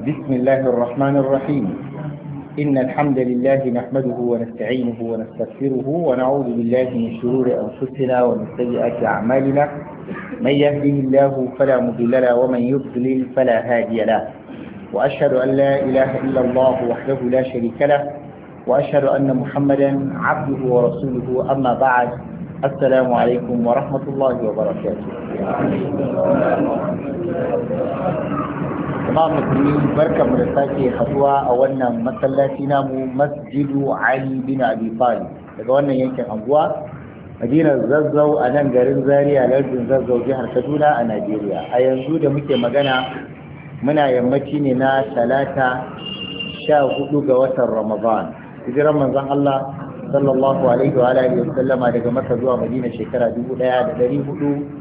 بسم الله الرحمن الرحيم إن الحمد لله نحمده ونستعينه ونستغفره ونعوذ بالله من شرور أنفسنا ومن سيئات أعمالنا من يهده الله فلا مضل له ومن يضلل فلا هادي له وأشهد أن لا إله إلا الله وحده لا شريك له وأشهد أن محمدا عبده ورسوله أما بعد السلام عليكم ورحمة الله وبركاته. Jama'a musulmi barkan mu da sake haduwa a wannan masallaci namu Masjidu Ali bin Abi Talib daga wannan yankin anguwa Madinar Zazzau a nan garin Zaria lardin Zazzau jihar Kaduna a Najeriya. A yanzu da muke magana muna yammaci ne na talata 14 ga watan Ramadan. Hijiran manzon Allah sallallahu alaihi wa alihi wa sallama daga Makka zuwa Madina shekara 1447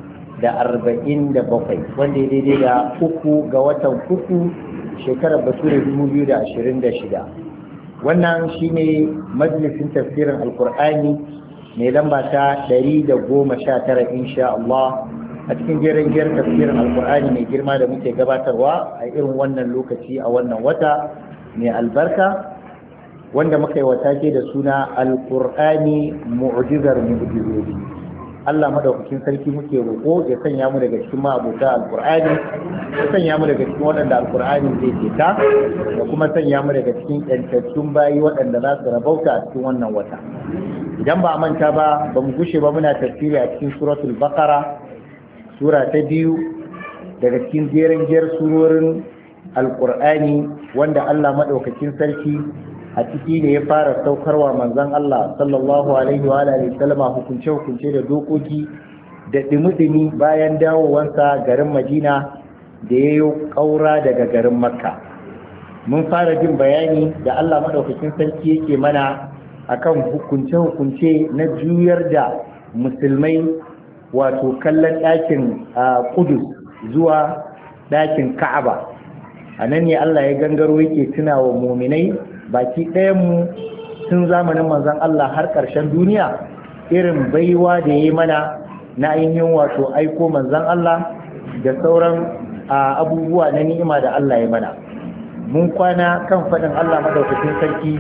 wanda ya daidai da 3 ga watan 3 shekarar Bature 2026. Wannan shine majalisin tafsirin Alkur'ani mai lamba ta 119 insha Allah a cikin jerin tafsirin Alkur'ani mai girma da muke gabatarwa a irin wannan lokaci a wannan wata mai albarka wanda muka yi watake da suna Alkur'ani mu'jizar mu'jizozi. Allah madaukakin sarki muke roƙo ya sanya mu daga cikin ma'abota alqur'ani, ya sanya mu daga cikin waɗanda alqur'ani zai ceta, da kuma sanya mu daga cikin ƴantattun bayi waɗanda za su rabauta a cikin wannan wata. Idan ba a manta ba mu gushe ba muna tafsiri a cikin suratul baqara, sura ta 2 daga cikin jerin surorin alqur'ani wanda Allah madaukakin sarki a ciki ne ya fara saukarwa manzon Allah sallallahu alaihi wa alihi sallama hukunce da dokoki da dimi bayan dawowansa garin Madina da yayo kaura daga garin Makka. Mun fara jin bayani da Allah madaukakin sarki yake mana akan hukunce na juyar da musulmai wato kallon ɗakin Qudus zuwa ɗakin Ka'aba. A nan ne Allah ya gangaro yake tunawa muminai baki ɗayanmu tun zamanin manzon Allah har ƙarshen duniya irin baiwa da ya yi mana na ainihin wato aiko manzon Allah da sauran abubuwa na ni'ima da Allah ya mana. Mun kwana kan faɗin Allah madaukakin sarki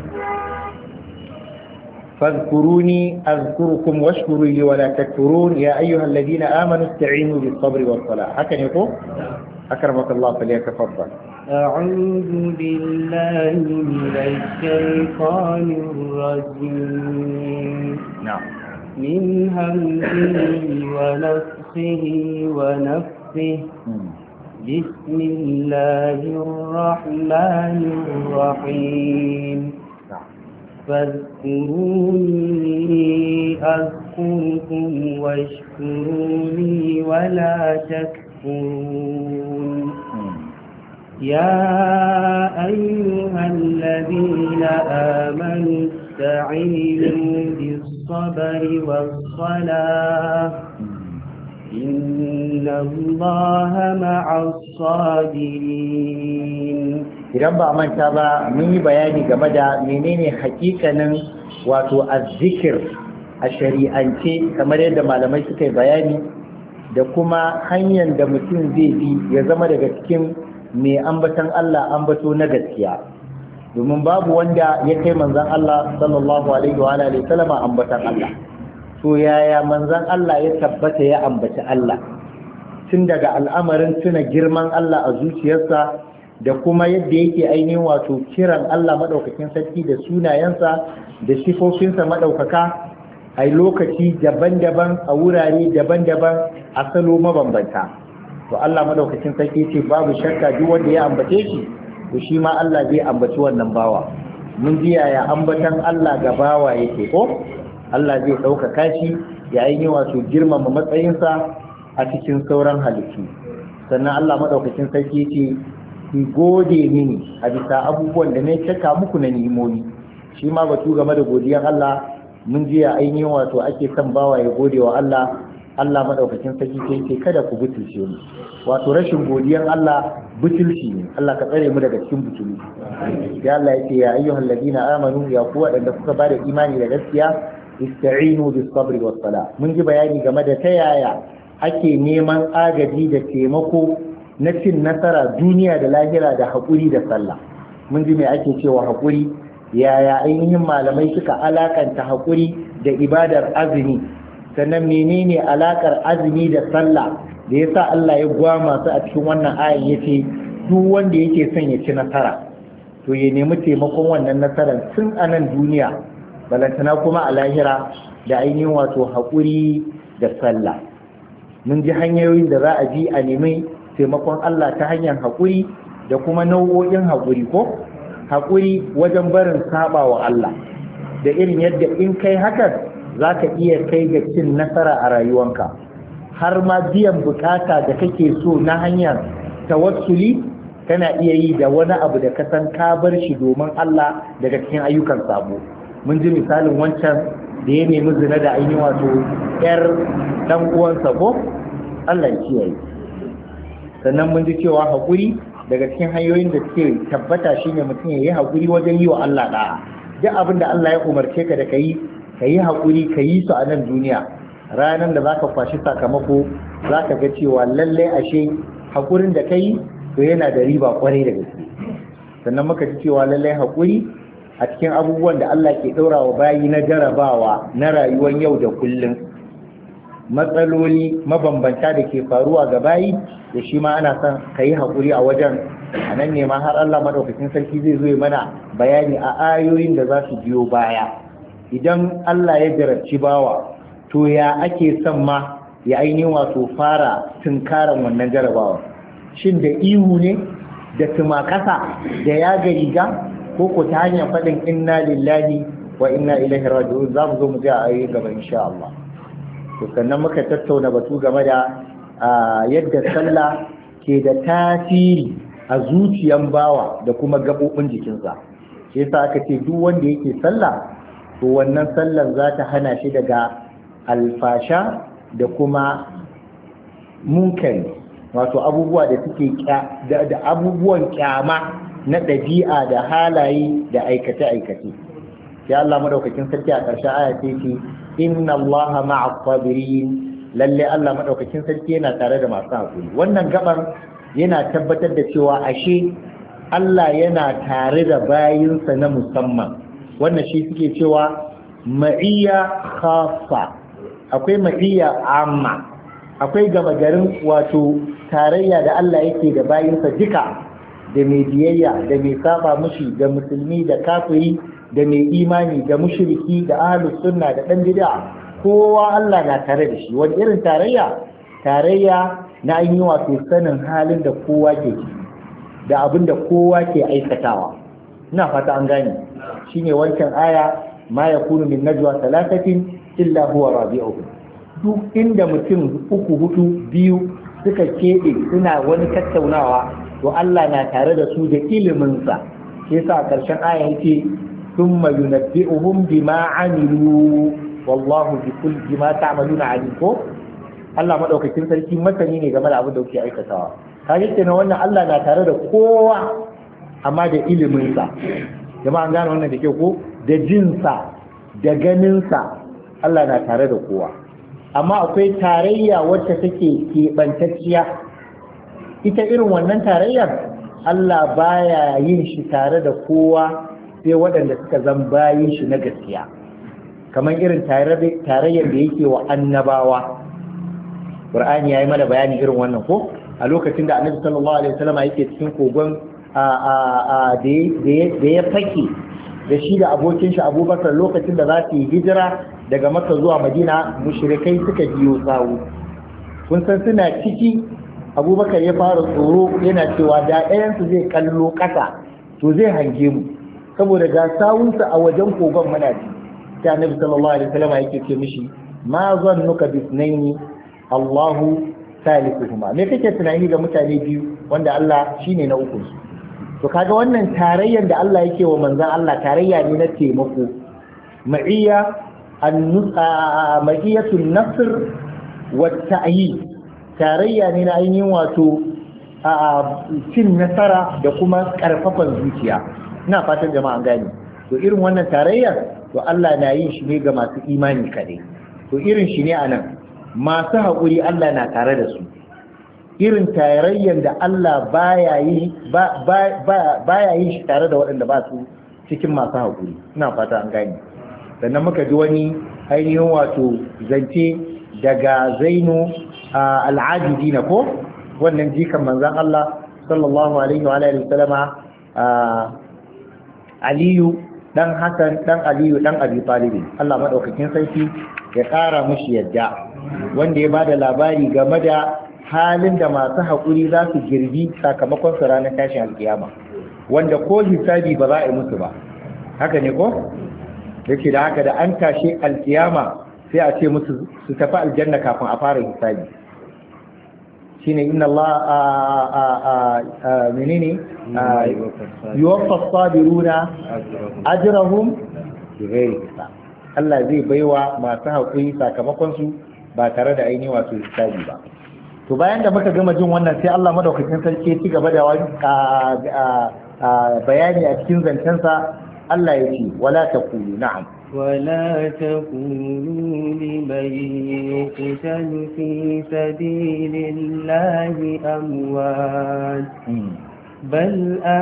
fadhkuruni azkurukum washkuru li wa la takfurun ya ayyuhal ladina amanu ista'inu bis sabri was salah. Haka ne ko? akramakallahu falyatafaddal. أعوذ بالله من الشيطان الرجيم نعم من همزه ونفخه ونفثه بسم الله الرحمن الرحيم فاذكروني أذكركم واشكروني ولا تكفرون يا أيها الذين آمنوا استعينوا بالصبر والصلاة إن الله مع الصابرين. Idan ba manta ba mun yi bayani game da menene hakikanin wato azzikir a shari'ance kamar yadda malamai suka yi bayani da kuma hanyar da mutum zai bi ya zama daga cikin mai ambatan Allah ambato na gaskiya, domin babu wanda ya kai manzan Allah sallallahu alaihi wa alihi sallama ambatan Allah. To yaya manzan Allah ya tabbata ya ambaci Allah, tun daga al'amarin tuna girman Allah a zuciyarsa da kuma yadda yake ainihin wato kiran Allah madaukakin sarki da sunayensa da sifofinsa madaukaka a lokaci daban-daban a wurare daban-daban a salo mabambanta. To Allah madaukakin sarki ce babu shakka duk wanda ya ambace shi to shi ma Allah zai ambaci wannan bawa. Mun ji yaya ambatan Allah ga bawa yake ko? Allah zai ɗaukaka shi ya yi wato girmama matsayinsa a cikin sauran halittu. Sannan Allah madaukakin sarki ce ki gode mini a bisa abubuwan da na cika muku na ni'imomi. Shi ma batu game da godiyar Allah mun ji ya ainihin wato ake son bawa ya gode wa Allah. Allah madaukakin sarki ce kada ku butulce mu, wato rashin godiyar Allah butulci ne. Allah ka tsare mu daga cikin butuli. Ya Allah yake ya ayyuhal ladina amanu ya ku wadanda kuka bada imani da gaskiya ista'inu bis sabri was sala. Mun ji bayani game da ta yaya ake neman agaji da taimako na cin nasara duniya da lahira da haƙuri da sallah. Mun ji me ake cewa haƙuri, yaya ainihin malamai suka alakanta haƙuri da ibadar azumi, sannan menene alakar azumi da sallah da yasa Allah ya gwama su a cikin wannan ayan yace duk wanda yake son ya ci nasara to ya nemi taimakon wannan nasarar tun a nan duniya balantana kuma a lahira da ainihin wato haƙuri da sallah. Mun ji hanyoyin da za a ji a nemi taimakon Allah ta hanyar haƙuri da kuma nau'o'in haƙuri ko haƙuri wajen barin saba wa Allah da irin yadda in kai hakan za ka iya kai ga cin nasara a rayuwanka har ma biyan bukata da kake so na hanyar tawassuli kana iya yi da wani abu da ka san ka bar shi domin Allah daga cikin ayyukan sabo. Mun ji misalin wancan da ya nemi zina da ainihin wato yar dan uwansa ko Allah ya kiyaye. Sannan mun ji cewa haƙuri daga cikin hanyoyin da suke tabbata shine mutum ya yi haƙuri wajen yi wa Allah da'a. Duk abin da Allah ya umarce ka da ka yi haƙuri ka yi su a nan duniya. Ranar da zaka kwashi sakamako zaka ga cewa lallai ashe haƙurin da ka yi to yana da riba kwarai da gaske. Sannan muka ji cewa lallai haƙuri a cikin abubuwan da Allah ke ɗaura wa bayi na jarabawa na rayuwar yau da kullum, matsaloli mabambanta da ke faruwa ga bayi da shi ma ana son ka yi haƙuri a wajen. A nan ne ma har Allah maɗaukakin sarki zai zo mana bayani a ayoyin da za su biyo baya. Idan Allah ya jarabci bawa to ya ake son ma ya ainihin wato fara tunkaran wannan jarabawa, shin da ihu ne da tumakasa da yaga riga ko ko ta hanyar faɗin inna lillahi wa inna ilaihi raji'un. za mu zo mu ji a ayoyi gaba insha Allah. to sannan muka tattauna batu game da yadda sallah ke da tasiri a zuciyan bawa da kuma gaɓoɓin jikinsa. shi yasa aka ce duk wanda yake sallah to wannan sallan za ta hana shi daga alfasha da kuma munkari, wato abubuwa da suke da abubuwan kyama na ɗabi'a da halaye da aikace-aikace. ya Allah madaukakin sarki a ƙarshen aya ce inna Allaha ma'a sabirin, lalle Allah madaukakin sarki yana tare da masu hakuri. Wannan gabar yana tabbatar da cewa ashe Allah yana tare da bayinsa na musamman. Wannan shi suke cewa ma'iyya khassa, akwai ma'iyya amma, akwai gama garin wato tarayya da Allah yake da bayinsa duka, da mai biyayya da mai saba mushi, da musulmi da kafiri, da mai imani da mushriki da ahlus sunna da dan bid'a, kowa Allah na tare da shi. Wani irin tarayya na ainihin wato sanin halin da kowa ke ciki da abin da kowa ke aikatawa. Ina fata an gane. Shine wancan aya ma yakunu min najwa thalathatin illa huwa rabi'uhum. Duk inda mutum uku hudu biyu suka keɓe suna wani tattaunawa to Allah na tare da su da iliminsa. Shi yasa a ƙarshen aya yake thumma yunabbi'uhum bima 'amilu wallahu bima ta'maluna 'alim. ko Allah madaukakin sarki masani ne game da abin da kuke aikatawa. Kaje kenan wannan Allah na tare da kowa amma da iliminsa. Jama'a gane wannan da ke ko da jinsa da ganinsa Allah na tare da kowa. Amma akwai tarayya wacce take keɓantacciya. Ita irin wannan tarayyar Allah baya yin shi tare da kowa sai waɗanda suka zan bayin shi na gaskiya, kamar irin tarayyar da yake wa annabawa. Qur'ani yayi mana bayani irin wannan ko a lokacin da Annabi sallallahu alaihi wasallam yake cikin kogon da ya fake da shi da abokin shi Abubakar lokacin da za su yi hijira daga Makka zuwa Madina, mushrikai suka biyo sawu. Kun san suna ciki, Abubakar ya fara tsoro yana cewa da ɗayansu zai kallo ƙasa to zai hange mu, saboda ga sawunsa a wajen kogon muna ji. Sai Annabi sallallahu alaihi wasallam yake ce mishi ma zannuka bisnaini Allahu salisuhuma, me kake tunani ga mutane biyu wanda Allah shine na uku su? To kaga wannan tarayyar da Allah yake wa manzon Allah tarayya ne na taimako. Ma'iyatul nasr wa ta'yid, tarayya ne na ainihin wato cin nasara da kuma karfafan zuciya. Ina fatan jama'a gani. To irin wannan tarayyar to Allah na yin shi ne ga masu imani kadai. To irin shi ne anan masu haƙuri Allah na tare da su. irin tarayyar da Allah baya yi shi tare da waɗanda ba su cikin masu haƙuri. Ina fata an gane. Sannan muka ji wani ainihin wato zance daga Zainu al-Abidin ko wannan jikan manzon Allah sallallahu alaihi wa alihi wasallama Aliyu dan Hassan dan Aliyu dan Abi Talib. Allah madaukakin sarki ya ƙara mushi yadda, wanda ya bada labari game da halin da masu haƙuri za su girbi sakamakon su ranar tashin alkiyama, wanda ko hisabi ba za a yi musu ba. Haka ne ko? Yake da haka da an tashi alkiyama sai a ce musu su tafi aljanna kafin a fara hisabi. Shine inna Allah menene yuwaffa as-sabiruna ajrahum bighairi hisab. Allah zai baiwa masu haƙuri sakamakon su ba tare da ainihin wato hisabi ba. To bayan da muka gama jin wannan sai Allah madaukakin sarki ya ci gaba da bayani a cikin zancensa. Allah ya ce wala taqulu na'am ولا تقولوا لمن يقتل في سبيل الله أموات بل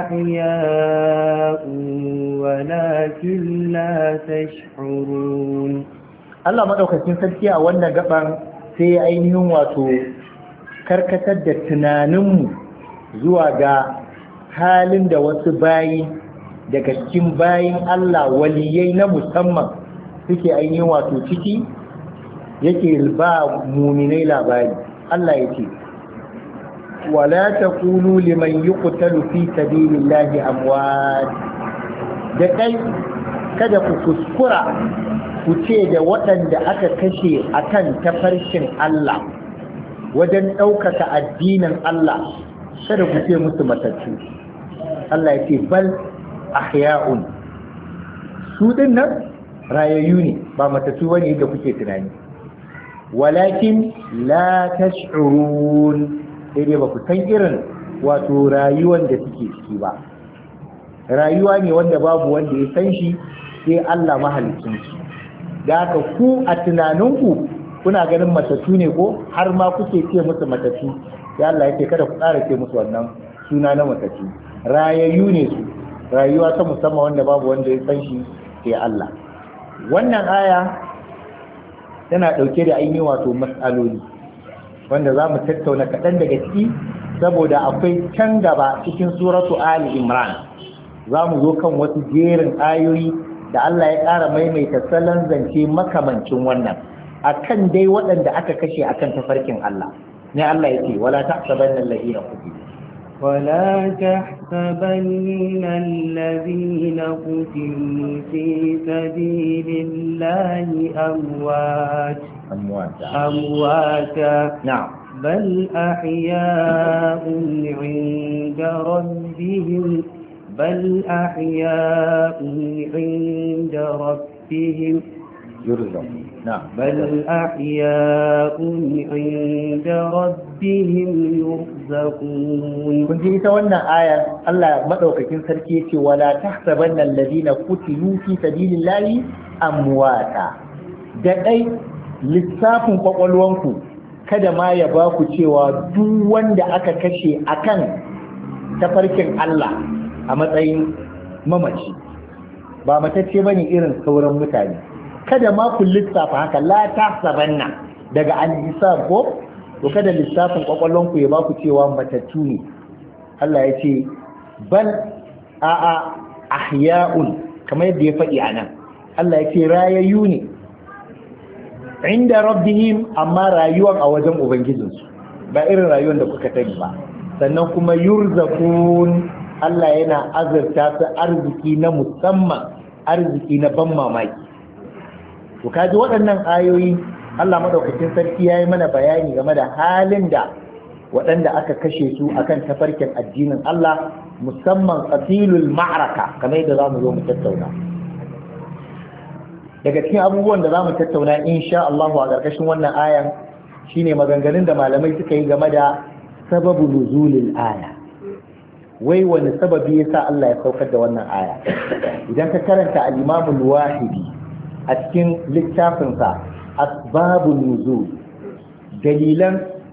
أحياء ولكن لا تشعرون. Allah madaukakin sarki a wannan gaban sai ainihin wato karkatar da tunaninmu zuwa ga halin da wasu bayi daga cikin bayin Allah waliyai na musamman suke ainihin wato ciki, yake ba muminai labari. Allah ya ce wala taqulu liman yuqtalu fi sabilillahi amwat, da kai kada ku kuskura ku ce da waɗanda aka kashe akan tafarkin Allah wajen ɗaukaka addinin Allah, kada ku ce musu matattu. Allah ya ce bal ahya'un, su din nan rayayyu ne ba matattu bane yadda kuke tunani, walakin la tash'urun, sai dai ba ku san irin wato rayuwar da suke ciki ba. Rayuwa ne wanda babu wanda ya san shi sai Allah mahalicin shi. Da haka ku a tunaninku kuna ganin matattu ne ko har ma kuke ce musu matattu, sai Allah yake kada ku ƙara ce musu wannan suna na matattu. Rayayyu ne su, rayuwa ta musamman wanda babu wanda ya san shi sai Allah. Wannan aya tana ɗauke da ainihin wato mas'aloli wanda za mu tattauna kaɗan daga ciki, saboda akwai can gaba cikin suratu Ali Imran za mu zo kan wasu jerin ayoyi da Allah ya ƙara maimaita salon zance makamancin wannan akan dai waɗanda aka kashe akan tafarkin Allah. Ne Allah ya ce wala tahsabanna alladhina qutilu ولا تحسبن الذين قتلوا في سبيل الله أمواتا نعم بل أحياء عند ربهم يرزقون. نعم بل أحياء عند ربهم يرزقون. kun ji ita wannan aya Allah madaukakin sarki yace wala tahsabanna alladhina qutilu fi sabilillahi amwata, da dai lissafin kwakwalwanku kada ma ya ba ku cewa duk wanda aka kashe akan tafarkin Allah a matsayin mamaci ba matacce bane irin sauran mutane. Kada ma ku lissafa haka, la tahsabanna daga al-hisab ko to kada lissafin kwakwallon ku ya ba ku cewa matattu ne. Allah ya ce bal a'a ahya'un, kamar yadda ya faɗi anan. Allah ya ce rayayyu ne inda rabbihim, amma rayuwan a wajen ubangijinsu ba irin rayuwar da kuka sani ba. Sannan kuma yurzaqun, Allah yana azurta su arziki na musamman, arziki na ban mamaki. To kaji waɗannan ayoyi Allah madaukakin sarki yayi mana bayani game da halin da waɗanda aka kashe su akan tafarkin addinin Allah, musamman qatilul ma'raka, kamar yadda zamu zo mu tattauna. Daga cikin abubuwan da zamu tattauna insha Allah a ƙarƙashin wannan ayan shine maganganun da malamai suka yi game da sababu nuzulil aya. Wai wani sababi yasa Allah ya saukar da wannan aya? Idan ka karanta al-Imam al-Wahidi a cikin littafinsa asbabun nuzul, dalilan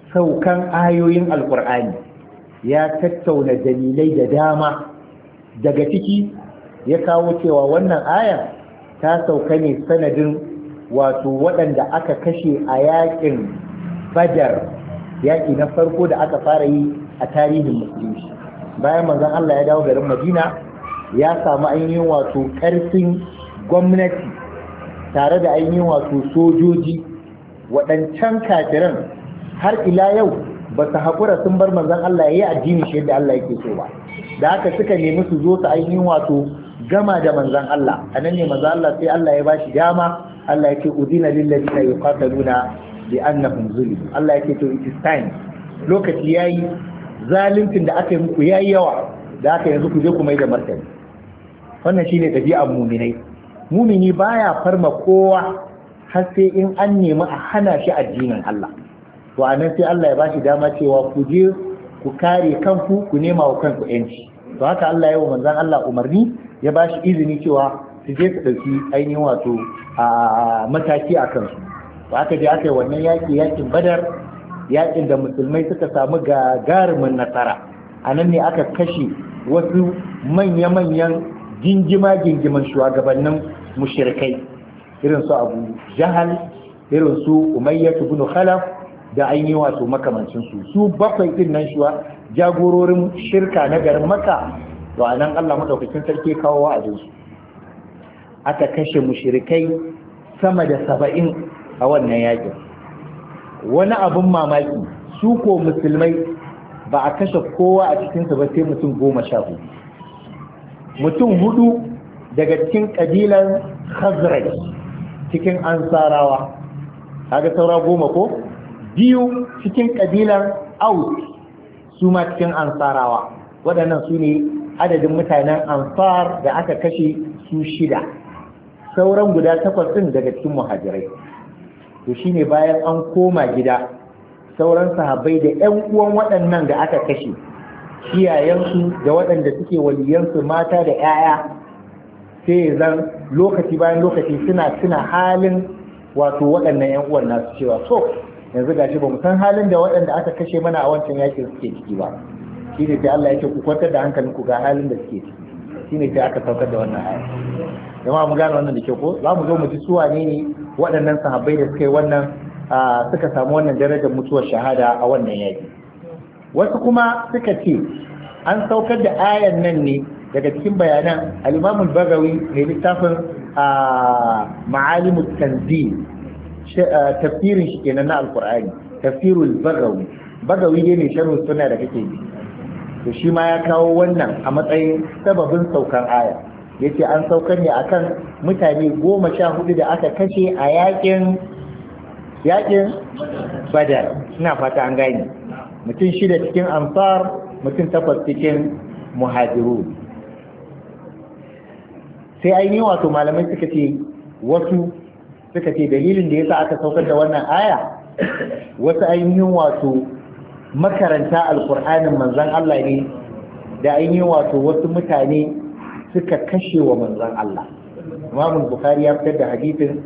saukan ayoyin alkur'ani ya tattauna dalilai da dama. Daga ciki ya kawo cewa wannan aya ta sauka ne sanadin wato waɗanda aka kashe a yaƙin badar, yaƙi na farko da aka fara yi a tarihin musulunci. Bayan manzon Allah ya dawo garin Madina ya samu ainihin wato ƙarfin gwamnati tare da ainihin wato sojoji. Waɗancan kafiran har ila yau ba su haƙura sun bar manzon Allah ya yi addini shi yadda Allah yake so ba, da haka suka nemi su zo su ainihin wato gama da manzon Allah. A nan ne manzon Allah sai Allah ya bashi dama. Allah yake udina lil ladina yuqataluna bi annahum zulim. Allah yake to it is time, lokaci yayi, zaluncin da aka yi muku yayi yawa, da haka yanzu ku je ku mai da martani. Wannan shine ɗabi'ar muminai. Mumini baya farma kowa har sai in an nemi a hana shi addinin Allah. To anan sai Allah ya bashi dama cewa ku je ku kare kanku, ku nema wa kanku yanci. To haka Allah ya wa manzon Allah umarni, ya bashi izini cewa su je su ɗauki ainihin wato a mataki a kansu. To aka je aka yi wannan yakin badar, yakin da musulmai suka samu gagarumin nasara. A nan ne aka kashe wasu manya-manyan gingiman shugabannin mushrikai, irin su Abu Jahal, irin su Umayyah ibn Khalaf da ainihin wato makamancin su bakwai din nan shuwa jagororin shirka na garin Makka. To anan Allah madaukakin sarki kawo wa'azin su, aka kashe mushrikai sama da 70 a wannan yakin. Wani abun mamaki, su ko musulmai ba a kashe kowa a cikinsu ba sai mutum 14. Mutum 4 daga cikin kabilan Khazraj cikin Ansarawa, kaga saura 10 ko? 2 cikin kabilan Aus, su ma cikin Ansarawa. Waɗannan su ne adadin mutanen Ansar da aka kashe su 6. Sauran guda 8 ɗin daga cikin muhajirai. To shine bayan an koma gida, sauran sahabbai da 'yan uwan waɗannan da aka kashe, kiyayensu da waɗanda suke waliyansu mata da 'ya'ya, sai zan lokaci bayan lokaci suna tuna halin wato waɗannan 'yan uwan nasu cewa so yanzu gashi ba mu san halin da waɗanda aka kashe mana a wancan yakin suke ciki ba. Shine sai Allah yake ku kwantar da hankalinku ga halin da suke ciki. Shine sai aka saukar da wannan aya. Jama'a mu gane wannan da kyau ko? Za mu zo mu ji su wane ne waɗannan sahabbai da suka yi wannan suka samu wannan darajar mutuwar shahada a wannan yaki. Wasu kuma suka ce an saukar da ayan nan ne daga cikin bayanan al-Imam al-Baghawi mai littafin Ma'alimut Tanzil, tafsirin shi kenan na Al-Qur'ani, tafsirul Baghawi. Baghawi ne sharh sunna da kake yi. To shi ma ya kawo wannan a matsayin sababin saukar aya. Yace an saukar ne akan mutane 14 da aka kashe a yakin Badar. Ina fata an gane. Mutum 6 cikin Ansar, mutum 8 cikin Muhajirun. Sai ainihin wato malamai suka ce, wasu suka ce dalilin da yasa aka saukar da wannan aya, wasu ainihin wato makaranta alkur'anin manzan Allah ne da ainihin wato wasu mutane suka kashe wa manzan Allah. Imam Bukhari ya fitar da hadisin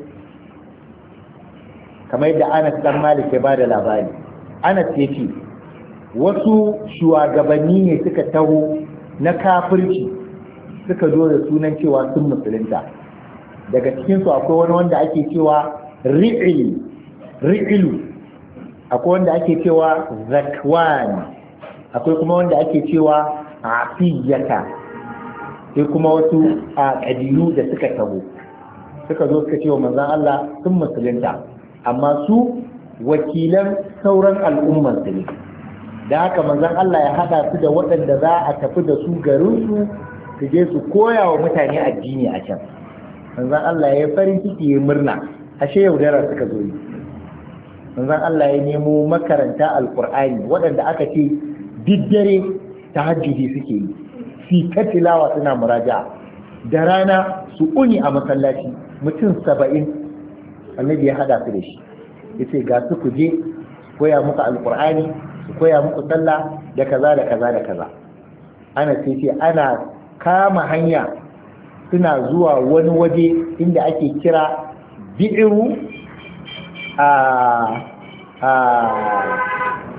kamar yadda Anas dan Malik ya bada labari. Anas ya ce wasu shugabanni ne suka taho na kafirci suka zo da sunan cewa sun musulunta. Daga cikinsu akwai wani wanda ake cewa ri'ilu, akwai wanda ake cewa zakwan, akwai kuma wanda ake cewa afiyata, sai kuma wasu a ƙabilu da suka taho suka zo suka cewa manzon Allah sun musulunta, amma su wakilan sauran al'ummar su ne. Da haka manzon Allah ya haɗa su da waɗanda za a tafi da su garinsu su je su koya wa mutane addini a can. Manzon Allah ya farin ciki ya murna, ashe yaudara suka zo yi. Manzon Allah ya nemo makaranta alkur'ani waɗanda aka ce diddare tahajjudi suke yi, fi ta tilawa suna muraja, da rana su uni a masallaci, mutum 70 annabi ya hada su da shi, yace ga su ku je koya muku alkur'ani, su koya muku sallah da kaza da kaza da kaza. Ana ce ana kama hanya suna zuwa wani waje inda ake kira bi'iru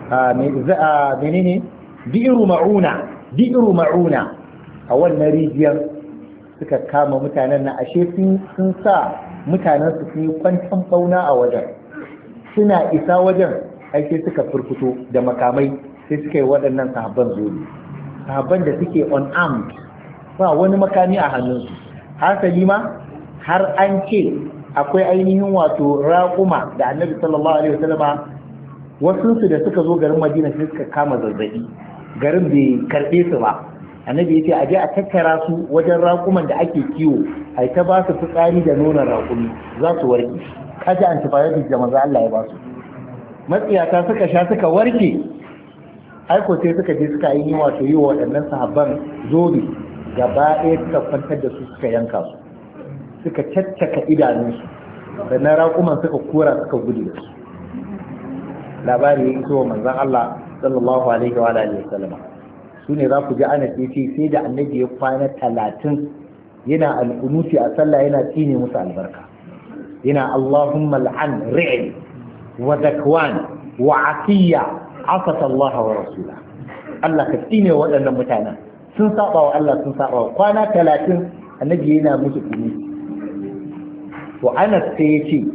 menene bi'ru ma'una a wannan rijiyar suka kama mutanen na ashe sun sa mutanen su sun yi kwantan bauna a wajen, suna isa wajen sai suka furfuto da makamai sai suka yi waɗannan sahabban zobe, sahabban da suke unarmed ba wani makami a hannunsu. Hasali ma har an ce akwai ainihin wato raƙuma da annabi sallallahu alaihi wasallama wasu da suka zo garin Madina sai suka kama zazzabi, garin bai karɓe su ba. Annabi ya ce a je a tattara su wajen raƙuman da ake kiwo ai ta ba su fitsari da nonon raƙumi za su warke. Kaji antibiotics da manzo Allah ya ba su. Matsiyata suka sha suka warke, aiko sai suka je suka yi wato yi wa waɗannan sahabban zobe, gaba ɗaya suka kwantar da su suka yanka su, suka caccaka idanunsu, sannan raƙuman suka kora suka gudu da su. Labari ya iso wa manzon Allah sallallahu alaihi wa alihi wasallam. Su ne za ku ji ana ce sai da annabi ya kwana 30 yana alƙunuti a sallah yana tsine musu albarka, yana Allahumma al'an ri'l wa zakwan wa atiya afata Allah wa rasula. Allah ka tsine waɗannan mutanen, sun saba wa Allah, sun saba wa kwana 30 annabi yana musu kunuti. To Anas sai ya ce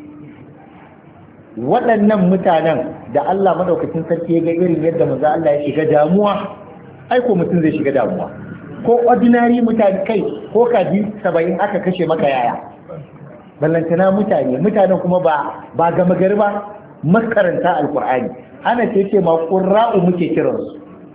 waɗannan mutanen da Allah madaukakin sarki ya ga irin yadda manzo Allah ya shiga damuwa, ai ko mutum zai shiga damuwa, ko ordinary mutane kai ko kaji 70 aka kashe maka yaya, ballantana mutanen kuma ba gama gari ba, makaranta alkur'ani. Ana ce ma qurra'u muke kiransu,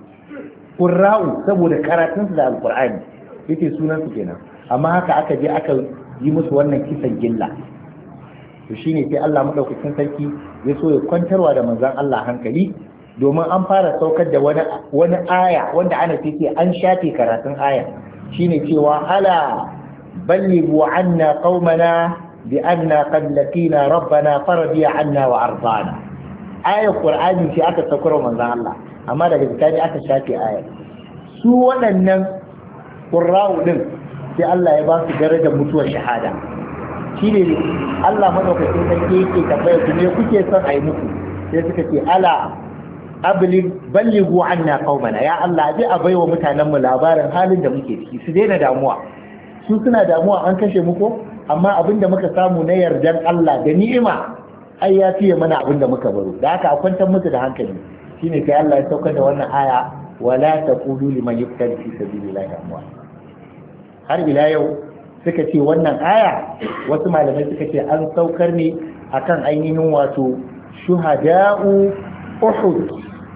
qurra'u saboda karatunsu da alkur'ani yake sunan su kenan, amma haka aka je aka yi musu wannan kisan gilla. To shine sai Allah madaukakin sarki ya so ya kwantarwa da manzon Allah hankali, domin an fara saukar da wani aya wanda ana ce an shafe karatun aya, shine cewa ala ballighu anna qaumana bi anna qad laqina rabbana faradiya anna wa ardana. Ayar Qur'ani ce aka saukar wa manzon Allah, amma daga bisani aka shafe aya. Su waɗannan qurra'u din sai Allah ya ba su darajar mutuwar shahada. Shine Allah madaukakin sarki yake tambaya su ne kuke son a yi muku, sai suka ce ala ballighu anna qaumana, ya Allah ji a baiwa mutanen mu labarin halin da muke ciki, su daina damuwa. Su suna damuwa an kashe muku, amma abin da muka samu na yardan Allah da ni'ima ai ya fiye mana abin da muka baro, da haka a kwantar musu da hankali. Shine sai Allah ya saukar da wannan aya, wala taqulu liman yuqtalu fi sabilillahi amwat. Har ila yau suka ce wannan aya, wasu malamai suka ce an saukar ne akan ainihin wato shuhada'u Uhud.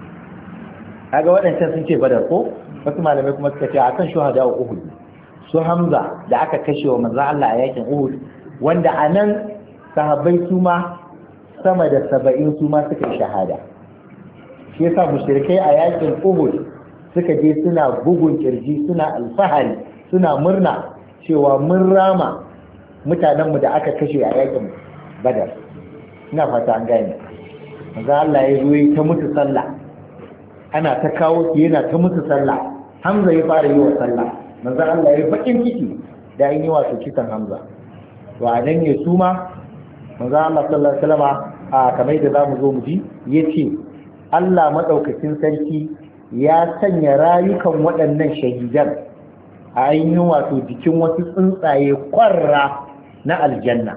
Kaga waɗancan sun ce Badar ko? Wasu malamai kuma suka ce akan shuhada'u Uhud. Su Hamza da aka kashe wa manzon Allah a yakin Uhud, wanda anan sahabbai su ma sama da 70 su ma suka shahada. Shi yasa mushrikai a yakin Uhud suka je suna bugun kirji, suna alfahari, suna murna cewa mun rama mutanenmu da aka kashe a yakin Badar. Ina fata an gane. Manzo Allah ya zo ta mutu sallah, ana ta kawo su yana ta mutu sallah. Hamza ya fara yi wa sallah. Manzo Allah ya bakin ciki da an yi wato kisan Hamza. To a nan ne su ma manzo Allah sallallahu alaihi wasallam a kamar da zamu zo mu ji yace Allah madaukakin sarki ya sanya rayukan waɗannan shahidan a ainihin wato jikin wasu tsuntsaye kwarra na aljanna.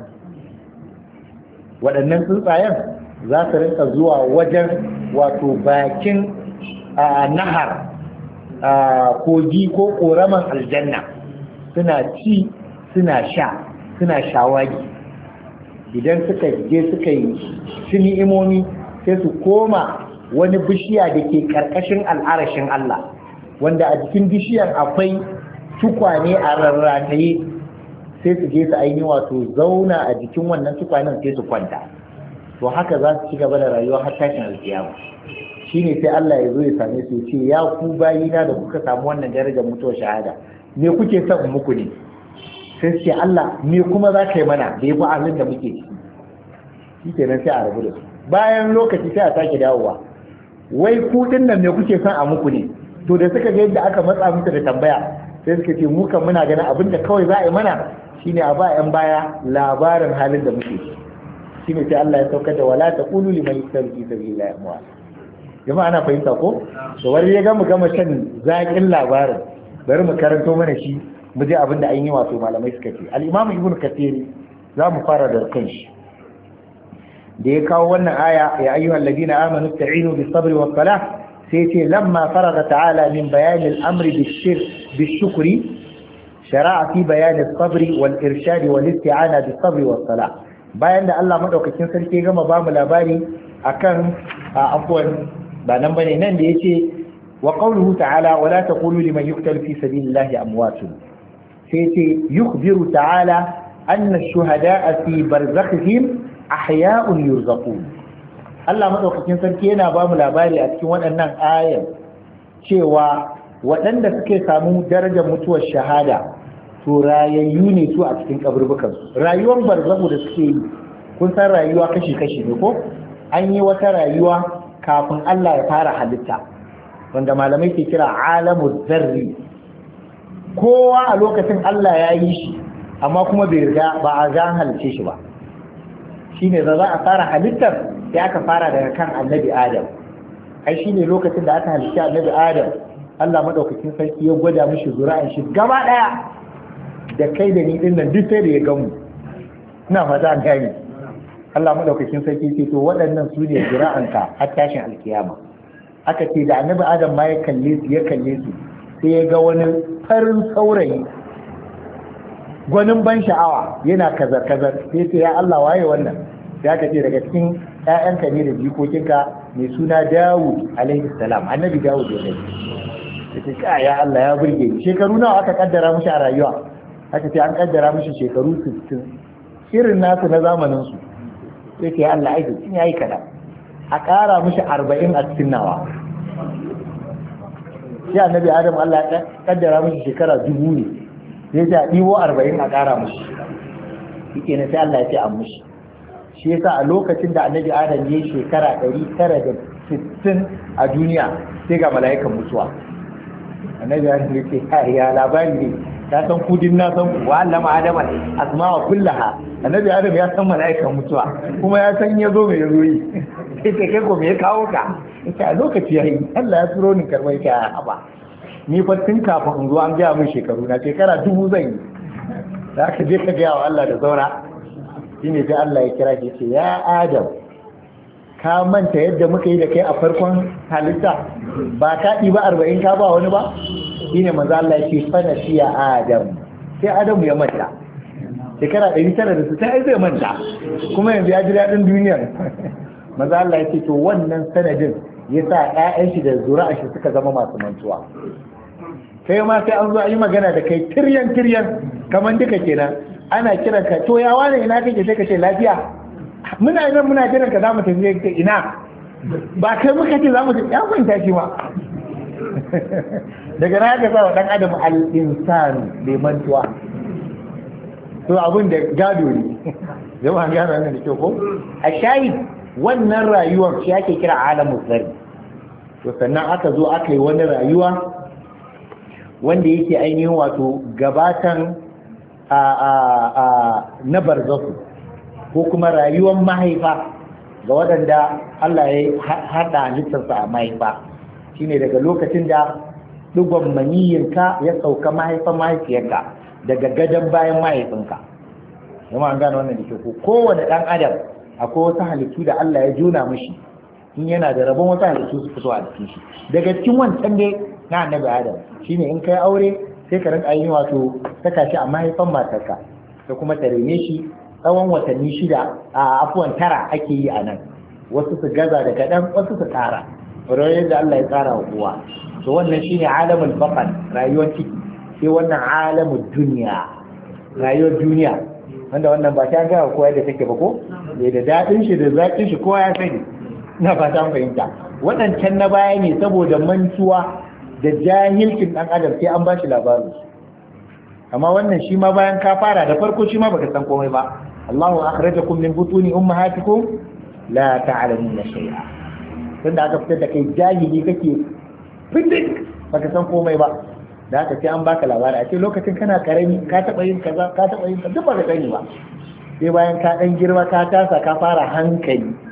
Waɗannan tsuntsayen za su rinka zuwa wajen wato bakin nahar kogi ko ƙoraman aljanna, suna ci suna sha suna shawagi. Idan suka je suka yi su ni'imomi sai su koma wani bishiya da ke ƙarƙashin al'arashin Allah, wanda a jikin bishiyar akwai tukwane a rarrataye, sai su je su ainihin wato zauna a jikin wannan tukwanen sai su kwanta. To haka za su ci gaba da rayuwa har tashin alkiyama. Shine sai Allah ya zo ya same su ya ce, ya ku bayina da kuka samu wannan darajar mutuwar shahada, me kuke son muku ne? Sai su ce Allah me kuma za ka yi mana da ya fi halin da muke ciki. Shi kenan sai a rabu da su. Bayan lokaci sai a sake dawowa, wai ku din nan me kuke son a muku ne? To da suka ga yadda aka matsa musu da tambaya, sai suka ce mu kan muna ganin abin da kawai za a yi mana shine a ba 'yan baya labarin halin da muke. Shine sai Allah ya saukar da wala taqulu liman yuqtalu fi sabilillahi amwat. jama'a ana fahimta ko to wani ya gama shan zaƙin labarin bari mu karanto mana shi mu je abin da an yi wato malamai suka ce al-imam ibnu kathir za mu fara da kanshi da ya kawo wannan aya ya ayyuhal ladina amanu ta'inu bis sabri was salah sai ce lamma faraga ta'ala min bayan al-amri bis shukri shara'a fi bayan as-sabri wal irshad wal isti'ana bis sabri was salah bayan da Allah madaukakin sarki gama ba mu labari akan afwan ba nan bane nan da yace wa qawluhu ta'ala wala taqulu liman yuqtalu fi sabilillahi amwatun sai yace yukhbiru ta'ala anna ash-shuhada'a fi barzakhihim ahya'un yurzaqun Allah madaukakin sarki yana ba mu labari a cikin waɗannan ayan cewa waɗanda suke samu darajar mutuwar shahada to rayayyu ne su a cikin kaburbukansu rayuwar barzahu da suke yi kun san rayuwa kashi-kashi ne ko an yi wata rayuwa kafin Allah ya fara halitta wanda malamai ke kira alamu zarri kowa a lokacin Allah ya yi shi amma kuma bai riga ba a zan halice shi ba shine da za a fara halittar sai aka fara daga kan annabi Adam ai shine lokacin da aka halitta annabi Adam Allah madaukakin sarki ya gwada mishi zuri'an shi gaba daya da kai da ni din nan duk sai da ya gamu ina fata an gani Allah madaukakin sarki ce to waɗannan su ne zuri'anka har tashin alkiyama aka ce da annabi Adam ma ya kalle su sai ya ga wani farin saurayi gwanin ban sha'awa yana kazar-kazar sai ce ya Allah waye wannan sai aka ce daga cikin ƴaƴanka ne da jikokinka mai suna Dawud alaihi salam annabi Dawud ya ce ya Allah ya burge ni shekaru nawa aka kaddara mishi a rayuwa aka ce an kaddara mishi shekaru 60 irin nasu na zamanin su sai ce Allah ai in yayi kada a ƙara mishi 40 a cikin nawa sai annabi Adam Allah ya kaddara mishi shekara 1000 ne sai ya ɗiwo 40 a ƙara mishi yake ne sai Allah ya ce an mishi shi yasa a lokacin da annabi Adam ya yi shekara 960 a duniya sai ga mala'ikan mutuwa annabi Adam ya ce ya labari ne ta san kudin na san wa allama Adam asma'a kullaha annabi Adam ya san mala'ikan mutuwa kuma ya san ya zo mai yazo yi sai ta kai ko me ya kawo ka ita a lokaci yayi Allah ya turo ni karbai ka haba ni fa tun kafin in zo an ga min shekaru na shekara 1000 zan yi da ka je ka ga wa Allah da saura shine sai Allah ya kira shi ce ya Adam ka manta yadda muka yi da kai a farkon halitta ba ka ɗiba 40 ka ba wani ba shine manzo Allah ya ce fa nasiya Adam sai Adam ya manta shekara 960 ai zai manta kuma yanzu ya ji daɗin duniyar manzo Allah ya ce to wannan sanadin yasa ƴaƴan shi da zuri'a shi suka zama masu mantuwa kai ma sai an zo a yi magana da kai tiryan kamar duka kenan ana kiran ka to ya wane ina kake sai ka ce lafiya muna nan muna jiran ka zamu tafi ka ina ba kai muka ce zamu tafi ya kwanta shi ma daga na ga sawa dan adam al-insanu bai mantuwa to abin da gado ne jama'a gado ne da kyau ko a shahid wannan rayuwar shi ake kira alamu zari to sannan aka zo aka yi wani rayuwa wanda yake ainihin wato gabatan na barzaku ko kuma rayuwar mahaifa ga waɗanda Allah ya haɗa halittarsa a mahaifa shine daga lokacin da ɗigon maniyinka ya sauka mahaifiyarka daga gadon bayan mahaifinka kuma an gane wannan da ke kowane ɗan adam akwai wasu halittu da Allah ya juna mashi in yana da rabon wasu halittu su fito a cikin shi daga cikin wancan dai na annabi adam shine in kai aure sai ka rinka yin wato saka shi a mahaifan matarka da kuma ta rene shi tsawon watanni 6 a afuwan 9 ake yi a nan wasu su gaza da kaɗan wasu su ƙara rayuwar da Allah ya tsara wa kowa to wannan shine alamul baqan rayuwar ciki sai wannan alamul duniya rayuwar duniya wanda wannan ba ta ga kowa da take ba ko da daɗin shi da zaƙin shi kowa ya sani ina fata an fahimta waɗancan na baya ne saboda mantuwa da jahilcin ɗan adam sai an ba shi labarin amma wannan shi ma bayan ka fara da farko shi ma baka san komai ba Allahu akhrajakum min butuni ummahatikum la ta'lamuna shay'a tunda aka fitar da kai jahili kake fitik baka san komai ba da haka sai an baka labari a ce lokacin kana karami ka taɓa yin kaza ka taɓa yin kaza duk baka sani ba sai bayan ka ɗan girma ka tasa ka fara hankali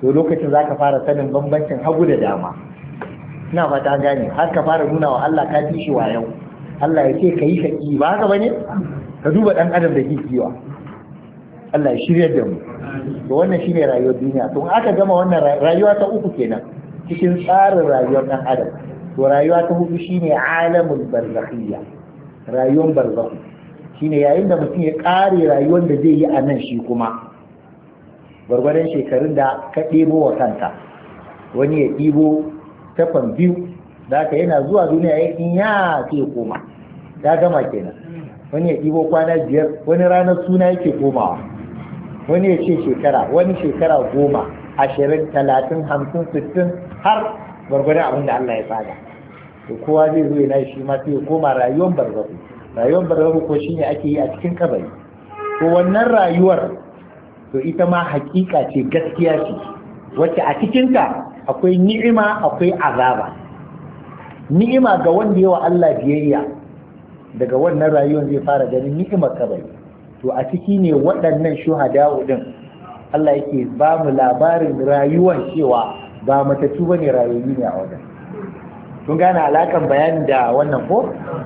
to lokacin za ka fara sanin bambancin hagu da dama. Ina fata gane, har ka fara nuna wa Allah ka fi shi wa yau. Allah ya ce ka yi shaƙi ba haka bane, ka duba ɗan adam da kiwa. Allah ya shirya da mu. To wannan shine rayuwar duniya. To aka gama wannan rayuwa ta uku kenan cikin tsarin rayuwar ɗan adam. To rayuwa ta hudu shine alamul barzakhiyya, rayuwar barzakhu. Shine yayin da mutum ya ƙare rayuwar da zai yi a nan shi kuma gwargwadon shekarun da ka ɗebo wa kanka. Wani ya ɗibo tafan biyu da aka yana zuwa duniya ya in ya ke koma ya gama kenan. Wani ya ɗibo kwana 5, wani ranar suna yake komawa, wani ya ce shekara, wani shekara 10, 20, 30, 50, 60 har gwargwadon abin da Allah ya tsada. To kowa zai zo yana shi ma sai ya koma rayuwar barzahu. Rayuwar barzahu ko shine ake yi a cikin kabari. To wannan rayuwar to ita ma hakika ce, gaskiya ce, wacce a cikinta akwai ni'ima akwai azaba. Ni'ima ga wanda yawa Allah biyayya, daga wannan rayuwar zai fara ganin ni'imar kabari. To a ciki ne waɗannan shuhada'u din Allah yake ba mu labarin rayuwar cewa ba matattu bane, rayuwa ne a wajen. Kun gane alakan bayanin da wannan ko?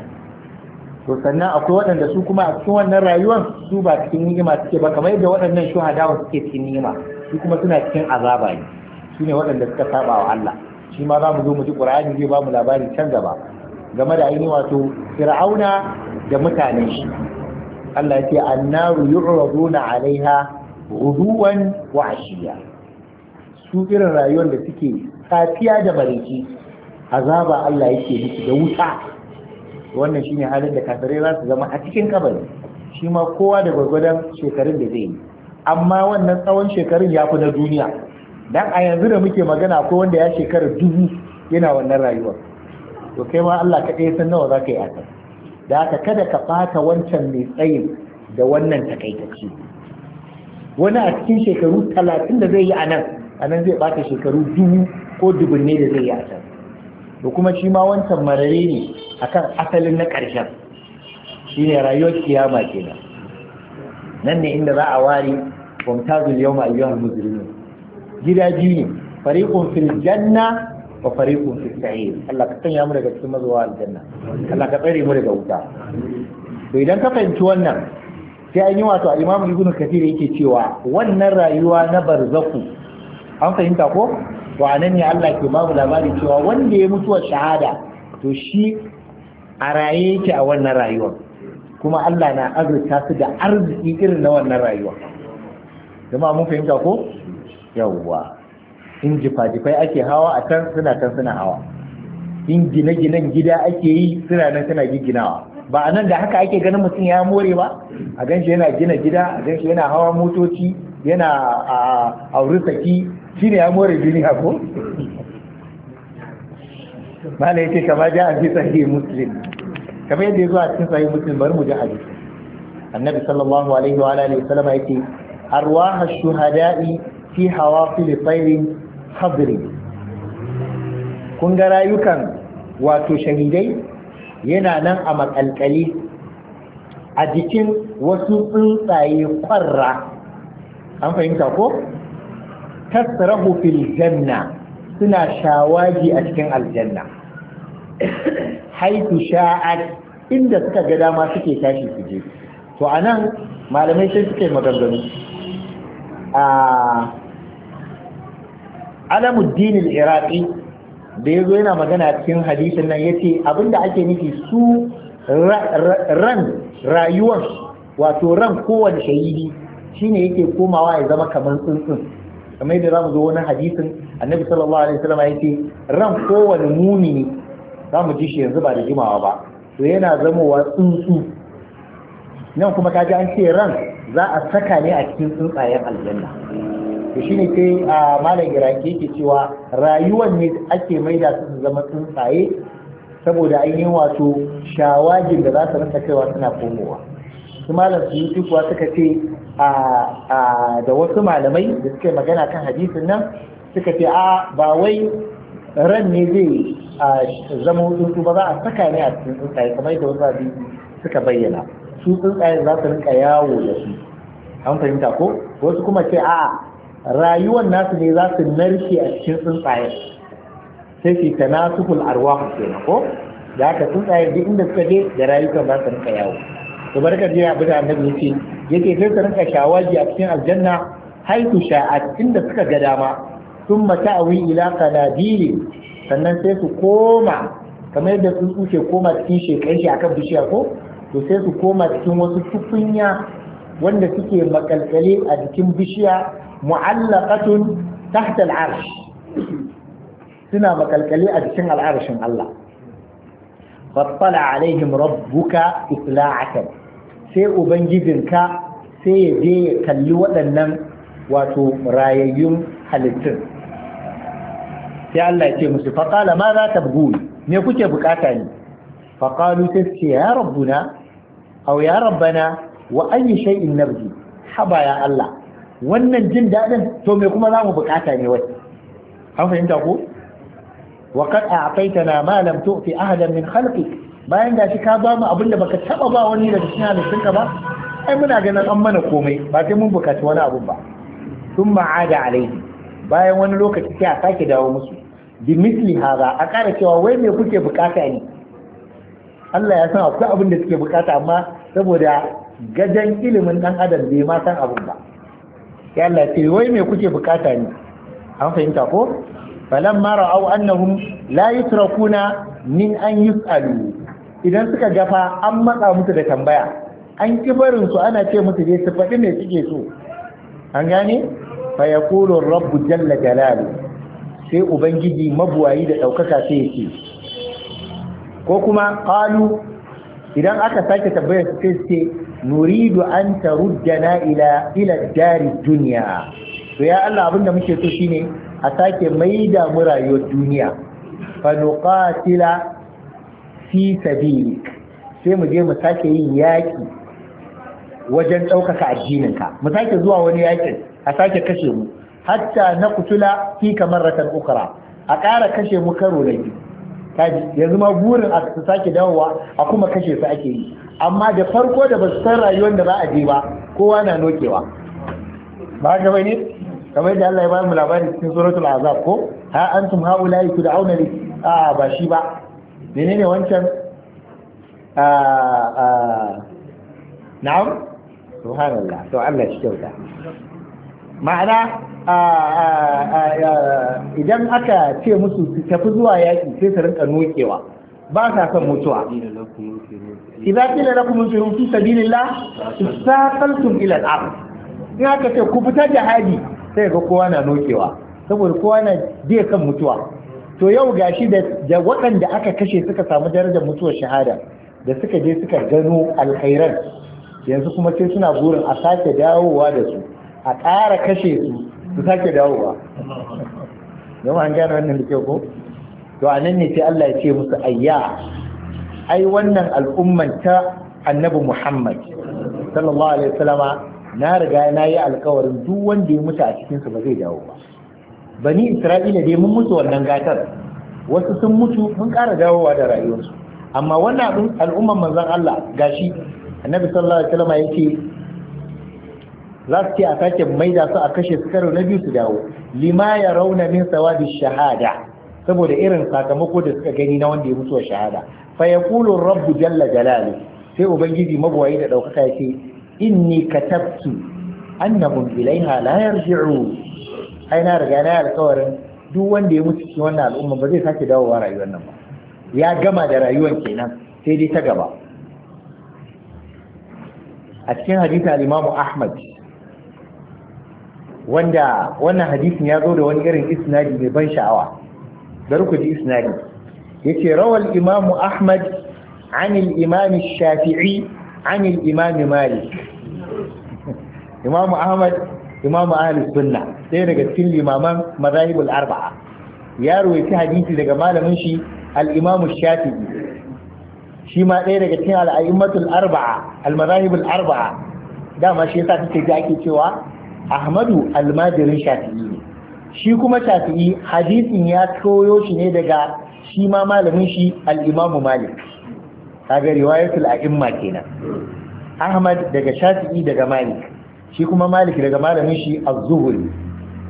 To sannan akwai waɗanda su kuma a cikin wannan rayuwar su ba cikin ni'ima suke ba, kamar yadda waɗannan shuhadawa suke cikin ni'ima, su kuma suna cikin azaba ne. Su ne waɗanda suka saba wa Allah. Shi ma za mu zo mu ji Qur'ani zai ba mu labari can gaba game da ainihin wato Fir'auna da mutanen shi. Allah ya ce annaru yu'raduna 'alaiha ghuduwan wa 'ashiya. Su irin rayuwar da suke safiya da bareci azaba Allah yake musu da wuta. Wannan shine halin da kafirai za su zama a cikin kabari. Shi ma kowa da gwargwadon shekarun da zai yi, amma wannan tsawon shekarun ya fi na duniya. Dan a yanzu da muke magana ko wanda ya shekara 1000 yana wannan rayuwar. To kai ma Allah kaɗai san nawa za ka yi a kan. Da haka kada ka ɓata wancan mai tsayin da wannan takaitacce. Wani a cikin shekaru 30 da zai yi a nan zai ɓata shekaru 1000 ko dubunne da zai yi a can. To kuma shi ma wancan marare ne akan asalin na ƙarshen. Shi ne rayuwar kiyama kenan. Nan ne inda za a ware wamtazul yawma ayyuhal mujrimun. Gida biyu ne, fariqun fil janna wa fariqun fis sa'ir. Allah ka sanya mu daga cikin mazuwa aljanna. Allah ka tsare mu daga wuta. To idan ka fahimci wannan, sai an yi wato Imam Ibn Kathir yake cewa wannan rayuwa na barzaku, an fahimta ko? To anan ne Allah ke babu labari cewa wanda ya mutuwa shahada to shi a raye yake a wannan rayuwar, kuma Allah na azurta su da arziki irin na wannan rayuwa. Jama'a mun fahimta ko? Yawwa, in jifa-jifai ake hawa a can suna hawa, in gine-ginen gida ake yi suna ginawa. Ba a nan da haka ake ganin mutum ya more ba, a ganshi yana gina gida, a ganshi yana hawa motoci, yana a saki, shi ne ya more duniya ko? Mala ya ce kama ja a fi sahih Muslim, kamar yadda ya zo a cikin sahih Muslim, bari mu ji hadisi. Annabi sallallahu alaihi wa alihi wa sallam yake arwah ash-shuhada'i fi hawafil tayrin khadri. Kun ga rayukan wato shahidai yana nan a makalkali a jikin wasu tsuntsaye kwarra, an fahimta ko? Tasrahu fil janna, suna shawagi a cikin aljanna. Haitu sha'at, inda suka ga dama suke tashi su je. To anan malamai sai suke maganganu. Alamuddin al-Iraqi da yazo yana magana cikin hadisin nan yace abinda ake nufi su ran rayuwar, wato ran kowane shahidi shine yake komawa ya zama kamar tsuntsun. Kamar yadda zamu zo wani hadisin Annabi sallallahu alaihi wasallam yace ran kowane mumini, zamu ji shi yanzu ba da jimawa ba, to yana zamowa tsuntsu. Nan kuma kaji an ce ran za a saka ne a cikin tsuntsayen aljanna. To shine sai a malam Iraki yake cewa rayuwar ne ake maida su zama tsuntsaye saboda ainihin wato shawagin da za su rinka kaiwa suna komowa. Su malam Suyuti kuwa suka ce da wasu malamai da suka magana kan hadisin nan suka ce ba wai ran ne zai zama tsuntsu ba, za a saka ne a cikin tsuntsaye kamar yadda wasu hadisi suka bayyana. Su tsuntsaye za su rinka yawo da su, an fahimta ko? Wasu kuma ce rayuwar nasu ne za su narke a cikin tsuntsayen sai su tanasukul arwah kenan ko da haka tsuntsayen duk inda suka je da rayukan za su rinka yawo to barkar jiya abu da annabi yake sai su rinka shawagi a cikin aljanna haitu sha'at inda suka ga dama thumma ta'wi ila qanadili sannan sai su koma kamar yadda tsuntsu ke koma cikin shekai shi akan bishiya ko to sai su koma cikin wasu tukunya wanda suke makalkale a jikin bishiya mu'allaqatun tahta al'arsh suna makalkale a jikin al'arshin Allah fattala alaihim rabbuka itla'atan sai ubangijinka sai ya je ya kalli waɗannan wato rayayyun halittun sai Allah ya ce musu faqala ma za ta bugu me kuke bukata ne faqalu sai ya rabbuna aw ya rabbana wa ayyi shay'in nabji haba ya Allah wannan jin dadin to me kuma zamu bukata ne wai an fahimta ko wa qad a'taytana ma lam tu'ti ahadan min khalqik bayan da shi ka ba mu abinda baka taba ba wani daga cikin halittunka ba ai muna ganin an mana komai ba sai mun bukaci wani abu ba thumma 'ada alayhi bayan wani lokaci sai a sake dawo musu bi misli hada a ƙara cewa wai me kuke bukata ne Allah ya san akwai abin da suke bukata amma saboda gajan ilimin dan adam bai ma san abin ba ya Allah ce wai me kuke bukata ne an fahimta ko falamma ra'aw annahum la yutrakuna min an yus'alu idan suka gafa an matsa musu da tambaya an kibarin su ana ce musu dai su faɗi me suke so an gane fa yaqulu rabbu jalla jalalu sai ubangiji mabuwayi da daukaka sai yake ko kuma qalu idan aka sake tambaya su sai ce nuridu an taruddana ila dari dunya to ya Allah abinda muke so shine a sake maida mu rayuwar duniya fa nuqatila fi sabilik sai mu je mu sake yin yaki wajen ɗaukaka addininka mu sake zuwa wani yakin a sake kashe mu hatta na kutula fi kamarratan ukra a ƙara kashe mu karo na biyu kaji yanzu ma burin a su sake dawowa a kuma kashe su ake yi amma da farko da ba su san rayuwar da za a je ba kowa na nokewa ba ga bane kamar da Allah ya ba mu labari cikin suratul azab ko ha antum haula'i tud'auna li ba shi ba menene wancan na'am subhanallah to Allah shi kyauta ma'ana idan aka ce musu su tafi zuwa yaƙi sai su rinka nokewa ba sa son mutuwa idza qila lakum infiru fi sabilillah istaqaltum ila al-ard in aka ce ku fita jihadi sai ga kowa na nokewa saboda kowa na je kan mutuwa to yau gashi da waɗanda aka kashe suka samu darajar mutuwar shahada da suka je suka gano alkhairan yanzu kuma sai suna burin a sake dawowa da su a ƙara kashe su sake dawowa yau an gane wannan da ke ko to a nan ne sai Allah ya ce musu ayya ai wannan al'umman ta annabi Muhammad sallallahu alaihi wasallama na riga na yi alkawarin duk wanda ya mutu a cikin su ba zai dawo ba bani Isra'ila dai mun mutu wannan gatar wasu sun mutu mun ƙara dawowa da rayuwarsu amma wannan al'umman manzon Allah gashi annabi sallallahu alaihi wasallama yake za su ce a sake maida su a kashe su karo na biyu su dawo lima ya rauna min sawadi shahada saboda irin sakamako da suka gani na wanda ya mutuwa shahada fa yaqulu rabbu jalla jalalu sai ubangiji mabuwayi da daukaka yake inni katabtu annahum ilaiha la yarji'u ai na riga na alƙawarin duk wanda ya mutu cikin wannan al'umma ba zai sake dawowa rayuwar nan ba ya gama da rayuwar kenan sai dai ta gaba a cikin hadisi al-Imam Ahmad wanda wannan hadisin ya zo da wani irin isnadi mai ban sha'awa bari ku ji isnadi yace rawal imamu ahmad an al-imam shafi'i an al-imam malik imamu ahmad imamu ahli sunna sai daga cikin limaman mazahibul arba'a ya rawaita hadisi daga malamin shi al-imam shafi'i shi ma ɗaya daga cikin al-a'immatul arba'a al-mazahibul arba'a dama shi yasa kake ji ake cewa Ahmadu almajirin Shafi'i ne shi kuma Shafi'i hadisin ya koyo shi ne daga shi ma malamin shi al-Imam Malik kaga riwayatul a'imma kenan Ahmad daga Shafi'i daga Malik shi kuma Malik daga malamin shi Az-Zuhri